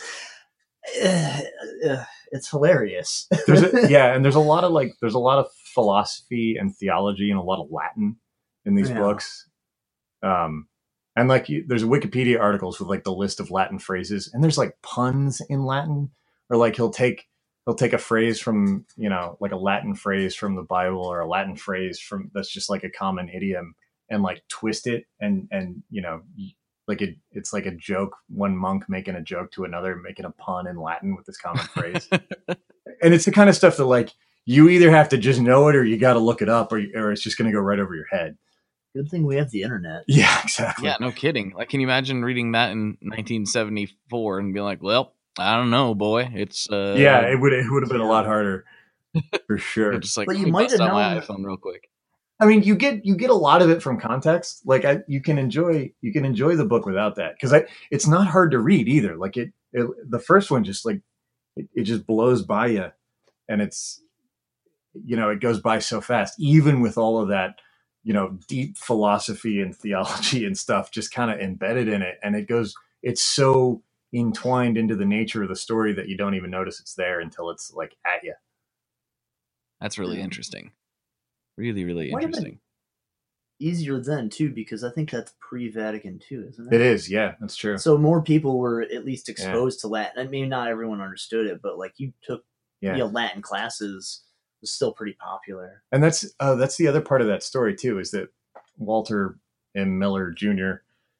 it's hilarious. And there's a lot of philosophy and theology and a lot of Latin in these books. And like there's Wikipedia articles with like the list of Latin phrases, and there's like puns in Latin, or like he'll take a phrase from, like a Latin phrase from the Bible or a Latin phrase from that's just like a common idiom and like twist it and like it's like a joke, one monk making a joke to another, making a pun in Latin with this common phrase. And it's the kind of stuff that like, you either have to just know it or you got to look it up, or it's just going to go right over your head. Good thing we have the internet. Yeah, exactly. Yeah, no kidding. Like, can you imagine reading that in 1974 and be like, well, I don't know, boy. It's yeah, it would have been a lot harder for sure. Just like, But let you me might bust have out my known- iPhone real quick. I mean, you get a lot of it from context. Like you can enjoy the book without that, because it's not hard to read either. Like the first one just like it just blows by you, and it's, you know, it goes by so fast, even with all of that, you know, deep philosophy and theology and stuff just kind of embedded in it, and it's so entwined into the nature of the story that you don't even notice it's there until it's like at you. That's really interesting. Really, really Might have been interesting. Easier then too, because I think that's pre-Vatican II, isn't it? It is, yeah, that's true. So more people were at least exposed to Latin. I mean, not everyone understood it, but like you took Latin classes, was still pretty popular. And that's the other part of that story too, is that Walter M. Miller Jr.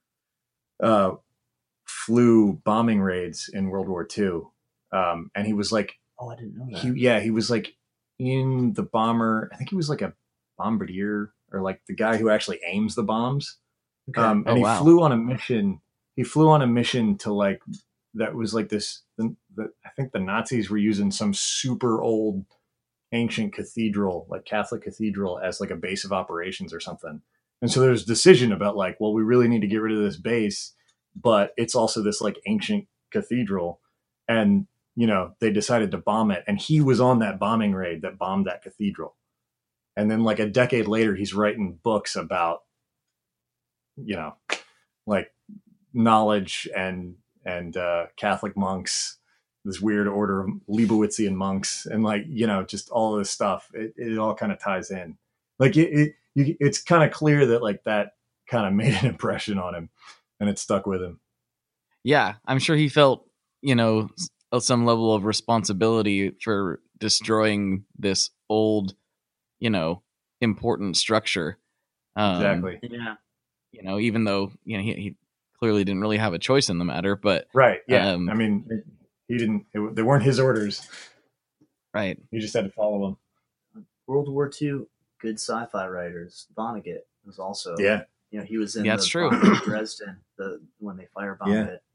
Flew bombing raids in World War II, and he was like, oh, I didn't know that. He was like in the bomber. I think he was like a bombardier, or like the guy who actually aims the bombs. Okay. And he flew on a mission. He flew on a mission to like, that was like this. I think the Nazis were using some super old, ancient cathedral, like Catholic cathedral, as like a base of operations or something. And so there's a decision about like, well, we really need to get rid of this base, but it's also this like ancient cathedral, and you know, they decided to bomb it. And he was on that bombing raid that bombed that cathedral. And then like a decade later, he's writing books about, you know, like knowledge and Catholic monks, this weird order of Leibowitzian monks, and like, you know, just all of this stuff. It all kind of ties in. Like it's kind of clear that like that kind of made an impression on him, and it stuck with him. Yeah, I'm sure he felt, you know, some level of responsibility for destroying this old, you know, important structure. Exactly. Yeah. You know, even though, you know, he clearly didn't really have a choice in the matter, but right. Yeah. I mean, he didn't. They weren't his orders. Right. He just had to follow them. World War II, good sci-fi writers. Vonnegut was also. Yeah. You know, he was in that's true. Dresden, when they firebombed it.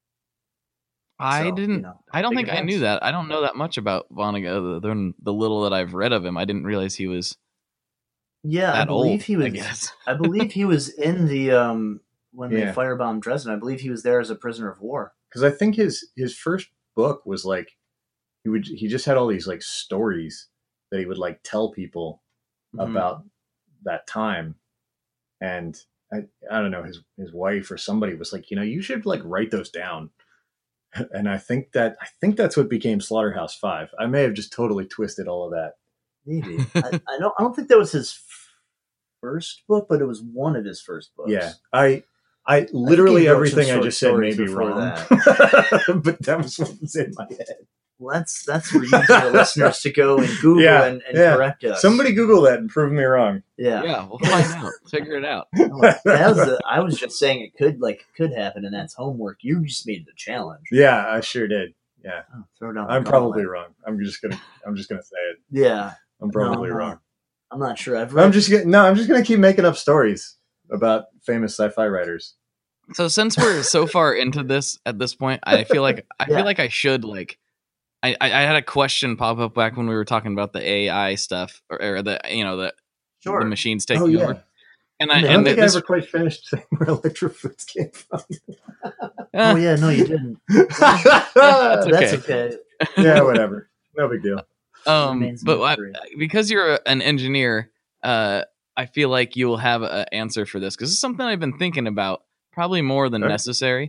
I didn't. You know, I don't think I events. knew that. I don't know that much about Vonnegut other than the little that I've read of him. I didn't realize he was. Yeah, that I believe old, he was. I guess. I believe he was in the when they firebombed Dresden. I believe he was there as a prisoner of war. Because I think his first book was like he just had all these like stories that he would like tell people about that time, and I don't know, his wife or somebody was like, you know, you should like write those down. And I think that's what became Slaughterhouse-Five. I may have just totally twisted all of that. Maybe. I don't think that was his first book, but it was one of his first books. Yeah, I literally I think he wrote everything some I just said short may be stories before wrong, but that was what was in my head. Well, that's for you, the listeners, to go and Google and correct us. Somebody Google that and prove me wrong. Yeah, we'll find out. Figure it out. I was just saying it could happen, and that's homework. You just made it a challenge. Yeah, I sure did. Yeah, throw down. I'm probably wrong. I'm just gonna say it. Yeah, I'm probably wrong. I'm not sure. I'm just gonna keep making up stories about famous sci-fi writers. So since we're so far into this at this point, I feel like I should like. I had a question pop up back when we were talking about the AI stuff or the, you know, the machines taking over. And I don't think I ever quite finished saying where Electrofoods came from. Oh yeah, no, you didn't. That's okay. Yeah, whatever. No big deal. But because you're an engineer, I feel like you'll have an answer for this because it's something I've been thinking about, probably more than necessary.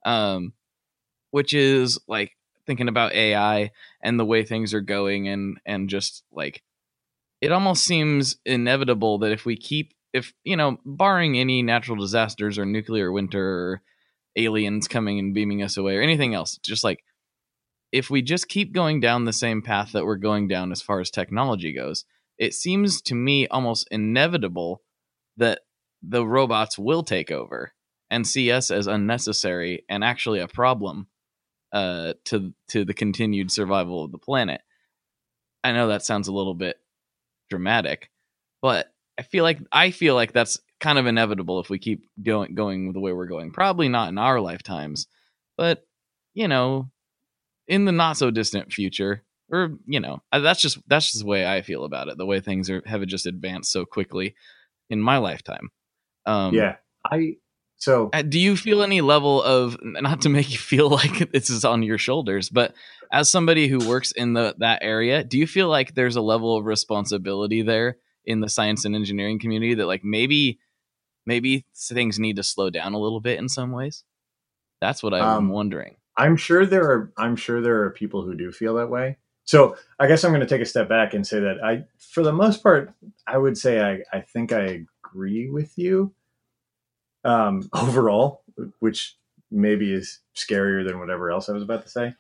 Which is like thinking about AI and the way things are going, and just like it almost seems inevitable that if you know, barring any natural disasters or nuclear winter or aliens coming and beaming us away or anything else, just like if we just keep going down the same path that we're going down as far as technology goes, it seems to me almost inevitable that the robots will take over and see us as unnecessary and actually a problem to the continued survival of the planet. I know that sounds a little bit dramatic, but I feel like that's kind of inevitable if we keep going the way we're going. Probably not in our lifetimes, but you know, in the not so distant future, or you know, that's just the way I feel about it. The way things have just advanced so quickly in my lifetime. Yeah, do you feel any level of, not to make you feel like this is on your shoulders, but as somebody who works in that area, do you feel like there's a level of responsibility there in the science and engineering community that like maybe things need to slow down a little bit in some ways? That's what I'm wondering. I'm sure there are people who do feel that way. So I guess I'm going to take a step back and say that for the most part, I would say I think I agree with you overall, which maybe is scarier than whatever else I was about to say.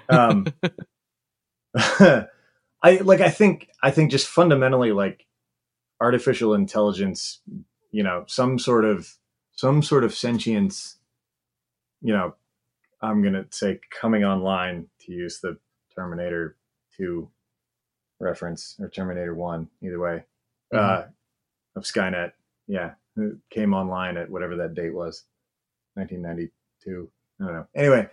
I think just fundamentally, like, artificial intelligence, you know, some sort of sentience, you know, I'm going to say coming online, to use the Terminator 2 reference, or Terminator 1, either way, of Skynet. Yeah. It came online at whatever that date was, 1992. I don't know. Anyway,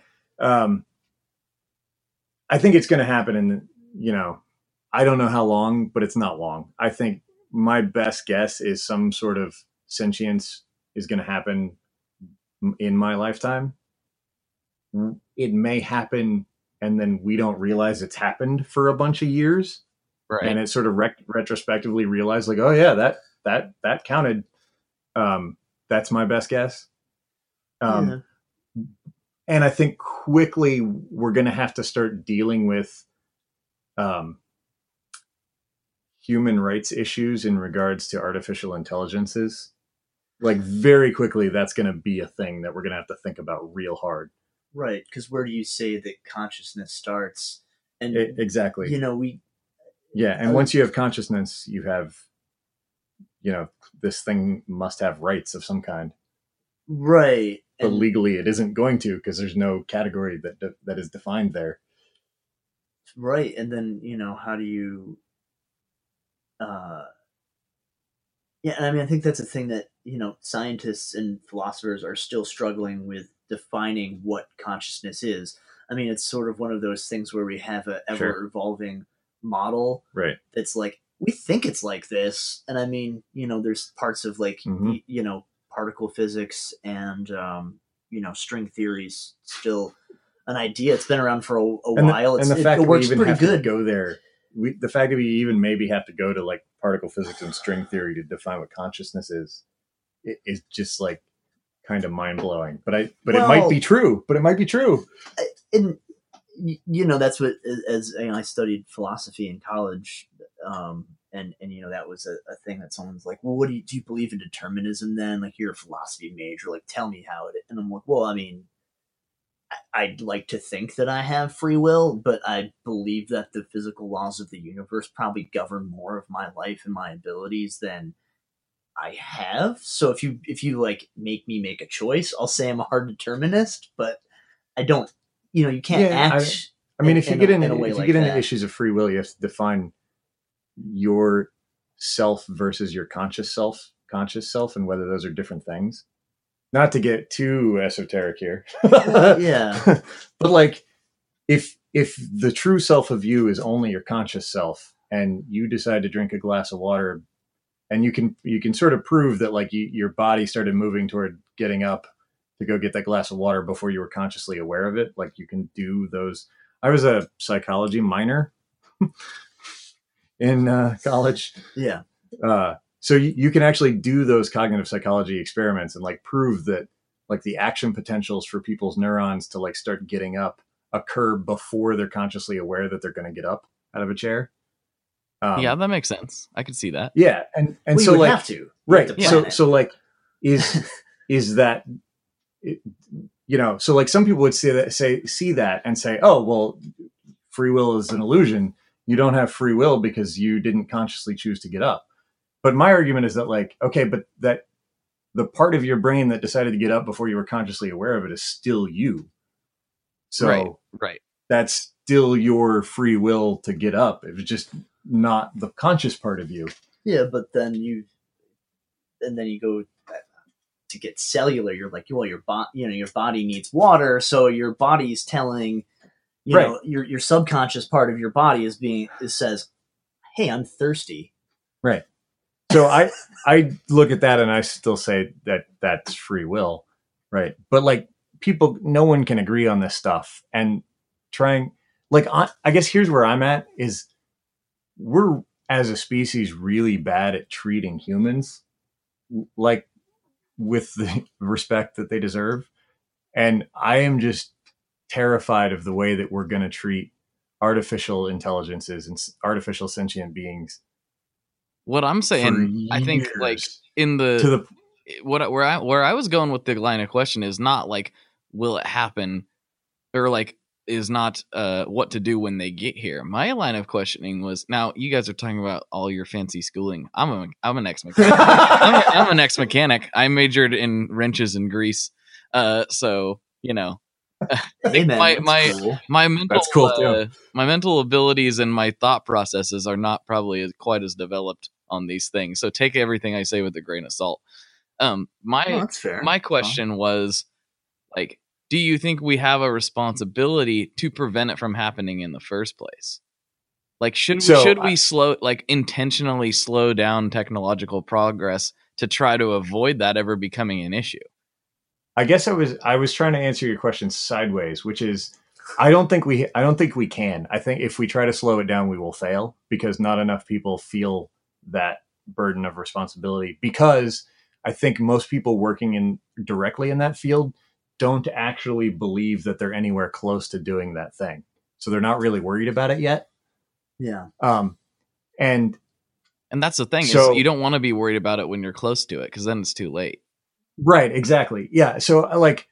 I think it's going to happen in, you know, I don't know how long, but it's not long. I think my best guess is some sort of sentience is going to happen in my lifetime. It may happen and then we don't realize it's happened for a bunch of years. Right. And it sort of retrospectively realized, like, oh yeah, that counted. That's my best guess. And I think quickly we're going to have to start dealing with human rights issues in regards to artificial intelligences. Like, very quickly, that's going to be a thing that we're going to have to think about real hard. Right, because where do you say that consciousness starts? And exactly, you know, and once you have consciousness, you have, you know, this thing must have rights of some kind. Right. But legally it isn't going to, because there's no category that is defined there. Right. And then, you know, how do you and I mean, I think that's a thing that, you know, scientists and philosophers are still struggling with defining what consciousness is. I mean, it's sort of one of those things where we have a ever evolving model, right? That's like, we think it's like this. And I mean, you know, there's parts of like, you know, particle physics and, you know, string theories still an idea. It's been around for a while. And the fact it that we works even pretty have good. to go there, the fact that we even maybe have to go to like particle physics and string theory to define what consciousness is just like kind of mind blowing. But it might be true. And you know, that's what, as you know, I studied philosophy in college, and you know, that was a thing that someone's like, well, what do you believe in determinism then? Like, you're a philosophy major, like, tell me how it is. And I'm like, well, I mean, I'd like to think that I have free will, but I believe that the physical laws of the universe probably govern more of my life and my abilities than I have. So if you like make me make a choice, I'll say I'm a hard determinist, but I don't, you know, you can't act. I mean, if you get into that. issues of free will, you have to define your self versus your conscious self, and whether those are different things. Not to get too esoteric here. Yeah. But like, if the true self of you is only your conscious self, and you decide to drink a glass of water, and you can sort of prove that like your body started moving toward getting up to go get that glass of water before you were consciously aware of it. Like, you can do those. I was a psychology minor in college. Yeah. So you can actually do those cognitive psychology experiments and like prove that like the action potentials for people's neurons to like start getting up occur before they're consciously aware that they're going to get up out of a chair. Yeah, that makes sense. I could see that. Yeah, and well, so you would like have to, right. Yeah. So like is that, you know? So like some people would see that and say, oh well, free will is an illusion. You don't have free will because you didn't consciously choose to get up. But my argument is that like, okay, but that the part of your brain that decided to get up before you were consciously aware of it is still you. So right. That's still your free will to get up. It was just not the conscious part of you. Yeah, but then you go to get cellular. You're like, well, your body needs water, so your body's telling, Right. your subconscious part of your body says, hey, I'm thirsty. Right. So I look at that and I still say that that's free will. Right. But like no one can agree on this stuff, and trying, like, I guess here's where I'm at is we're as a species really bad at treating humans like with the respect that they deserve. And I am just terrified of the way that we're going to treat artificial intelligences and artificial sentient beings. What I'm saying, I think, like, in where I was going with the line of question is not like, will it happen, or like, is not what to do when they get here. My line of questioning was, now you guys are talking about all your fancy schooling. I'm an ex-mechanic. I'm an ex-mechanic. I majored in wrenches and grease. So, you know, Hey, man, my mental, that's cool too. My mental abilities and my thought processes are not probably quite as developed on these things. So take everything I say with a grain of salt. That's fair. My question was, like, do you think we have a responsibility to prevent it from happening in the first place? Like, should we intentionally slow down technological progress to try to avoid that ever becoming an issue? I guess I was trying to answer your question sideways, which is, I don't think we can. I think if we try to slow it down, we will fail, because not enough people feel that burden of responsibility, because I think most people working directly in that field don't actually believe that they're anywhere close to doing that thing. So they're not really worried about it yet. Yeah. And that's the thing, is you don't want to be worried about it when you're close to it, because then it's too late. Right. Exactly. Yeah. So like,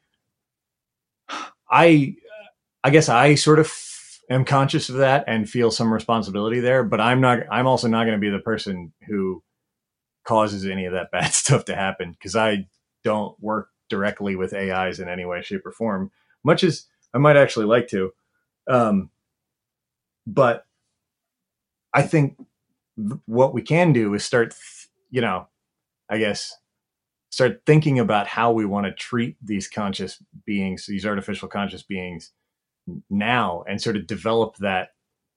I guess I sort of am conscious of that and feel some responsibility there, but I'm also not going to be the person who causes any of that bad stuff to happen, because I don't work directly with AIs in any way, shape, or form, much as I might actually like to. But I think what we can do is start thinking about how we want to treat these conscious beings, these artificial conscious beings now, and sort of develop that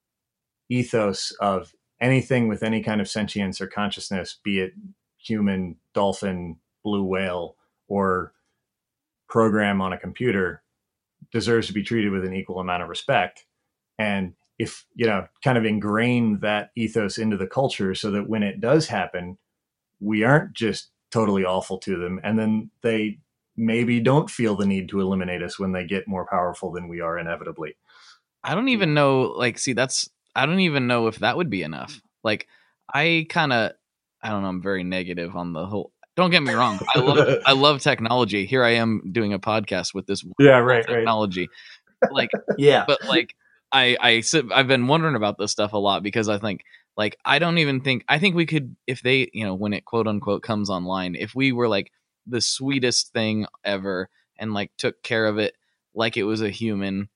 ethos of anything with any kind of sentience or consciousness, be it human, dolphin, blue whale, or program on a computer, deserves to be treated with an equal amount of respect. And if, kind of ingrain that ethos into the culture, so that when it does happen, we aren't just totally awful to them, and then they maybe don't feel the need to eliminate us when they get more powerful than we are inevitably. I don't even know, I don't even know if that would be enough. Like, I don't know, I'm very negative on the whole, don't get me wrong. I love technology. Here I am doing a podcast with this technology. Right. Like, yeah. But like, I've been wondering about this stuff a lot, because I think, like, I think we could, if they, when it quote unquote comes online, if we were like the sweetest thing ever and like took care of it like it was a human,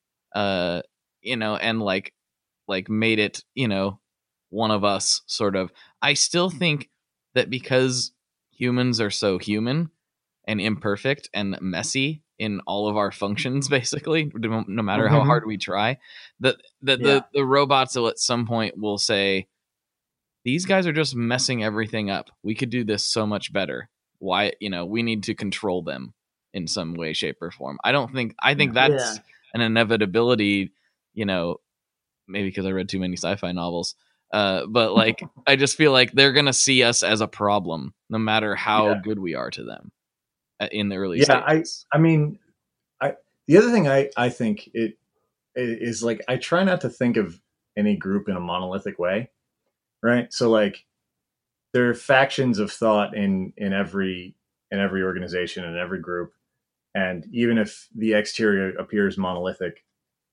and like made it, one of us, sort of. I still think that because humans are so human and imperfect and messy in all of our functions, basically, no matter how hard we try, that the robots at some point will say, these guys are just messing everything up. We could do this so much better. Why, we need to control them in some way, shape, or form. I think that's an inevitability, maybe because I read too many sci-fi novels. But like, I just feel like they're going to see us as a problem, no matter how good we are to them in the early stages. I mean, the other thing I think it is, like, I try not to think of any group in a monolithic way. Right. So like, there are factions of thought in every organization and every group. And even if the exterior appears monolithic,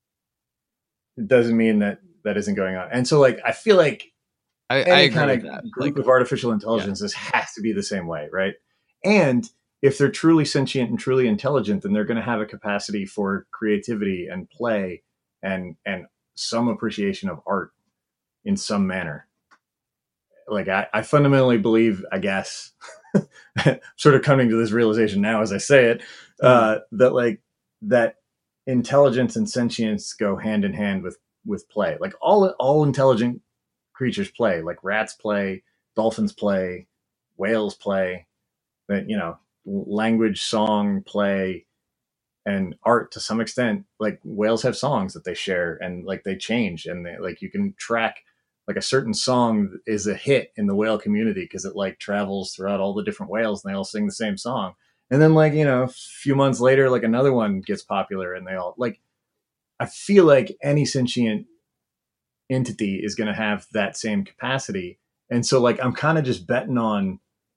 it doesn't mean that isn't going on. And so like, I feel like I any agree kind with of that. group of artificial intelligences has to be the same way. Right. And if they're truly sentient and truly intelligent, then they're going to have a capacity for creativity and play and some appreciation of art in some manner. Like I fundamentally believe, I guess, sort of coming to this realization now as I say it, that like that intelligence and sentience go hand in hand with play. Like all intelligent creatures play. Like rats play, dolphins play, whales play. That, you know, language, song, play, and art to some extent. Like whales have songs that they share, and like they change, and they, like you can track like a certain song is a hit in the whale community because it like travels throughout all the different whales and they all sing the same song. And then like, you know, a few months later, like another one gets popular and they all like, I feel like any sentient entity is going to have that same capacity. And so like, I'm kind of just betting on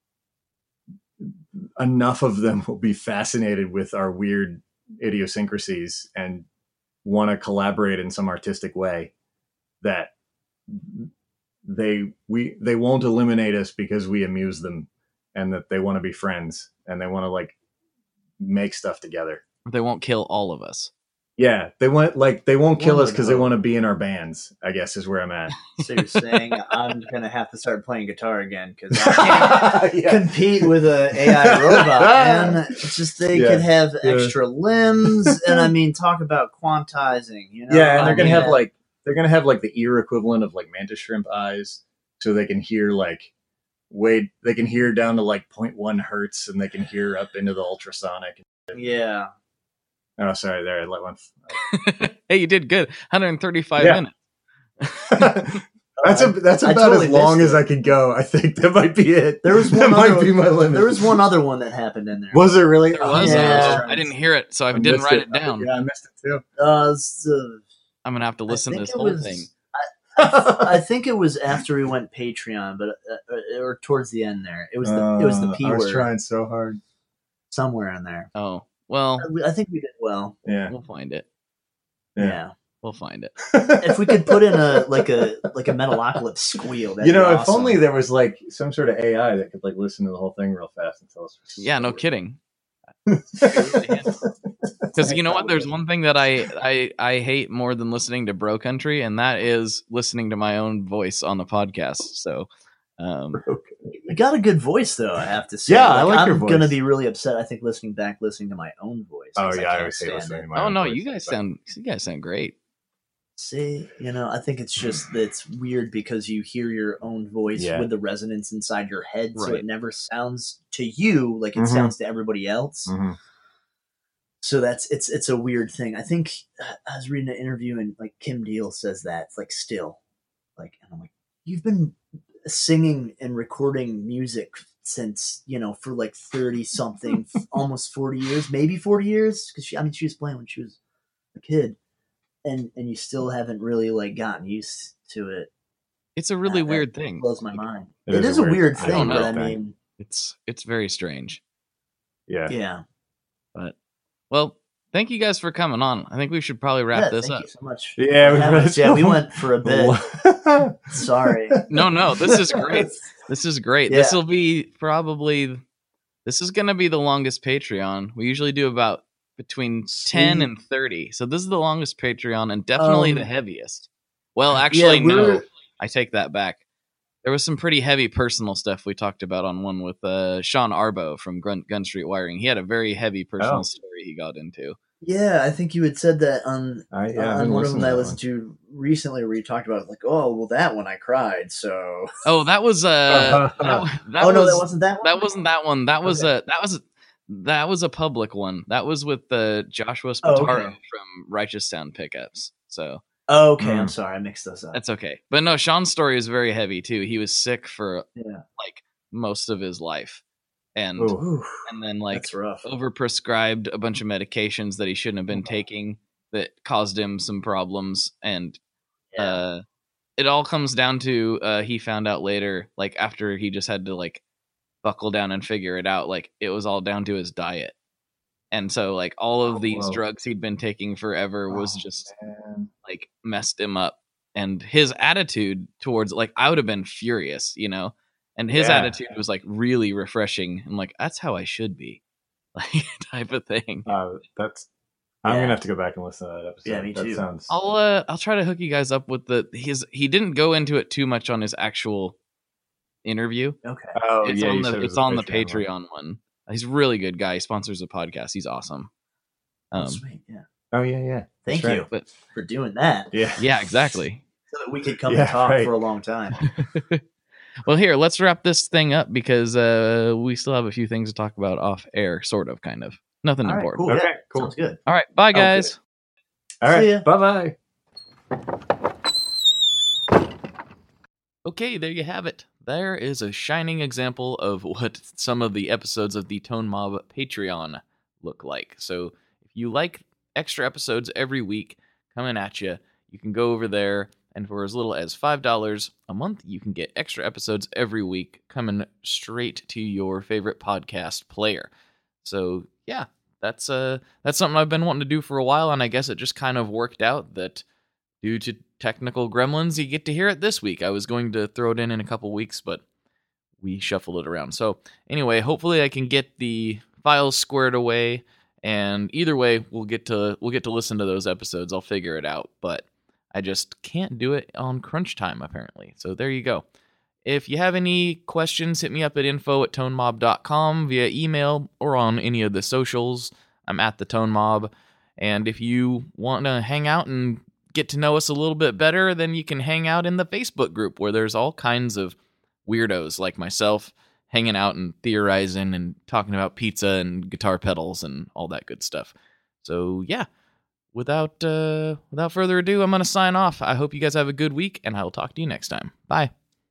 enough of them will be fascinated with our weird idiosyncrasies and want to collaborate in some artistic way that they won't eliminate us because we amuse them, and that they want to be friends and they want to like make stuff together. They won't kill all of us. Yeah, they won't kill us because they want to be in our bands, I guess is where I'm at. So you're saying I'm gonna have to start playing guitar again because I can't compete with an AI robot, man. It's just they could have extra limbs, and I mean, talk about quantizing, you know? Yeah, and they're gonna have like the ear equivalent of like mantis shrimp eyes, so they can hear like they can hear down to like 0.1 hertz, and they can hear up into the ultrasonic. Yeah. Oh, sorry, there I let one. Hey, you did good. 135 minutes. That's about totally as long as I could go. I think that might be it. There was one might be my limit. There was one other one that happened in there. Was there really? There was. Yeah. I didn't hear it, so I didn't write it down. Yeah, I missed it too. I'm gonna have to listen to this whole thing. I think it was after we went Patreon, but or towards the end there. It was the P word. I was trying so hard. Somewhere in there. Oh well. I think we did well. Yeah, we'll find it. Yeah. We'll find it. If we could put in a Metalocalypse squeal, that'd be if awesome. only there was like some sort of AI that could like listen to the whole thing real fast and tell us. Yeah, no kidding. Because you know what? There's one thing that I hate more than listening to Bro Country, and that is listening to my own voice on the podcast. So, you got a good voice, though. I have to say. Yeah, I like your voice. I'm gonna be really upset. I think listening to my own voice. Oh yeah, I always hate listening to my own voice. You guys sound great. See, I think it's weird because you hear your own voice with the resonance inside your head, so it never sounds to you like it sounds to everybody else. Mm-hmm. So it's a weird thing. I think I was reading an interview and like Kim Deal says that it's like still, like, and I'm like, you've been singing and recording music since for like 30 something, almost 40 years, maybe 40 years, because she was playing when she was a kid. And you still haven't really like gotten used to it. It's a really weird thing. Blows my mind. It is a weird thing, but I mean, it's very strange. Yeah. Yeah. But well, thank you guys for coming on. I think we should probably wrap this up. Thank you so much. Yeah, we went for a bit. Sorry. No, this is great. This is great. Yeah. This will be this is going to be the longest Patreon. We usually do about between 10 and 30. So this is the longest Patreon and definitely the heaviest. Well, actually, no. I take that back. There was some pretty heavy personal stuff we talked about on one with Sean Arbo from Gun Street Wiring. He had a very heavy personal story he got into. Yeah, I think you had said that on one of them that I listened to recently where you talked about like, oh, well, that one I cried, so... Oh, that was... that wasn't that one? That wasn't that one. That was a public one. That was with Joshua Spataro from Righteous Sound Pickups. So. Oh, okay. I'm sorry, I mixed those up. That's okay. But no, Sean's story is very heavy too. He was sick for like most of his life, and then like overprescribed a bunch of medications that he shouldn't have been taking that caused him some problems, and it all comes down to he found out later, like after he just had to like buckle down and figure it out, like it was all down to his diet. And so like all of these drugs he'd been taking forever was just like messed him up. And his attitude towards like, I would have been furious, and his attitude was like really refreshing and like, that's how I should be, like type of thing. I'm Yeah. gonna have to go back and listen to that episode. Yeah, me too. That sounds. I'll try to hook you guys up with he didn't go into it too much on his actual interview. Okay. Oh, It's yeah, on you said the it was it's a on the one. Patreon one. He's a really good guy. He sponsors a podcast. He's awesome. Oh, sweet. Yeah. Oh, yeah. Thank That's you right. But for doing that. Yeah. yeah, exactly. So that we could come Yeah, and talk right. for a long time. Well, here, let's wrap this thing up because we still have a few things to talk about off air, sort of, kind of. Nothing All right, important. cool. Okay, Yeah, cool. Sounds good. All right, bye, guys. All See ya. right. Bye bye. Okay, there you have it. There is a shining example of what some of the episodes of the Tone Mob Patreon look like. So if you like extra episodes every week coming at you, you can go over there, and for as little as $5 a month, you can get extra episodes every week coming straight to your favorite podcast player. So yeah, that's something I've been wanting to do for a while, and I guess it just kind of worked out that due to technical gremlins, you get to hear it this week. I was going to throw it in a couple weeks, but we shuffled it around. So anyway, hopefully I can get the files squared away, and either way, we'll get to listen to those episodes. I'll figure it out, but I just can't do it on crunch time apparently. So there you go. If you have any questions, hit me up at info@tonemob.com via email or on any of the socials. I'm at the Tone Mob. And if you want to hang out and get to know us a little bit better, then you can hang out in the Facebook group where there's all kinds of weirdos like myself hanging out and theorizing and talking about pizza and guitar pedals and all that good stuff. So yeah, without further ado, I'm going to sign off. I hope you guys have a good week, and I will talk to you next time. Bye.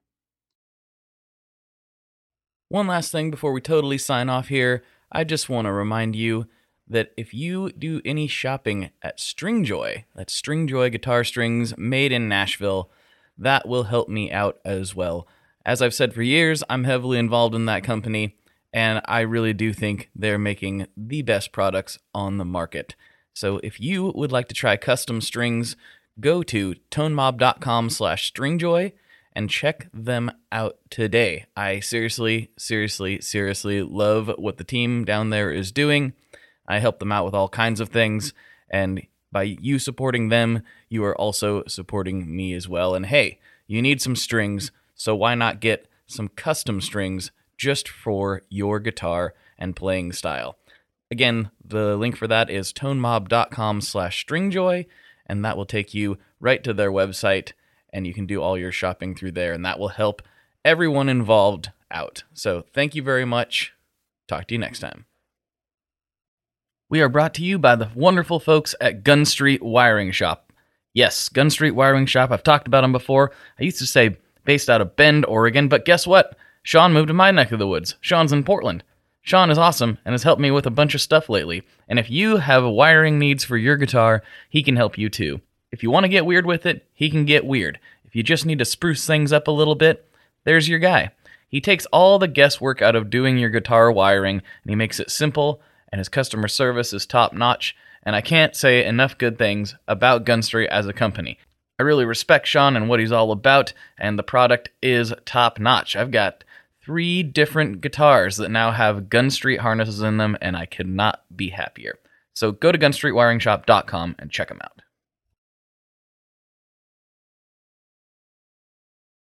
One last thing before we totally sign off here, I just want to remind you that if you do any shopping at Stringjoy, that's Stringjoy guitar strings made in Nashville, that will help me out as well. As I've said for years, I'm heavily involved in that company, and I really do think they're making the best products on the market. So if you would like to try custom strings, go to tonemob.com/stringjoy and check them out today. I seriously love what the team down there is doing. I help them out with all kinds of things, and by you supporting them, you are also supporting me as well. And hey, you need some strings, so why not get some custom strings just for your guitar and playing style? Again, the link for that is tonemob.com/stringjoy, and that will take you right to their website, and you can do all your shopping through there, and that will help everyone involved out. So thank you very much. Talk to you next time. We are brought to you by the wonderful folks at Gun Street Wiring Shop. Yes, Gun Street Wiring Shop. I've talked about them before. I used to say based out of Bend, Oregon, but guess what? Sean moved to my neck of the woods. Sean's in Portland. Sean is awesome and has helped me with a bunch of stuff lately. And if you have wiring needs for your guitar, he can help you too. If you want to get weird with it, he can get weird. If you just need to spruce things up a little bit, there's your guy. He takes all the guesswork out of doing your guitar wiring, and he makes it simple, and his customer service is top-notch, and I can't say enough good things about Gun Street as a company. I really respect Sean and what he's all about, and the product is top-notch. I've got 3 different guitars that now have Gun Street harnesses in them, and I could not be happier. So go to gunstreetwiringshop.com and check them out.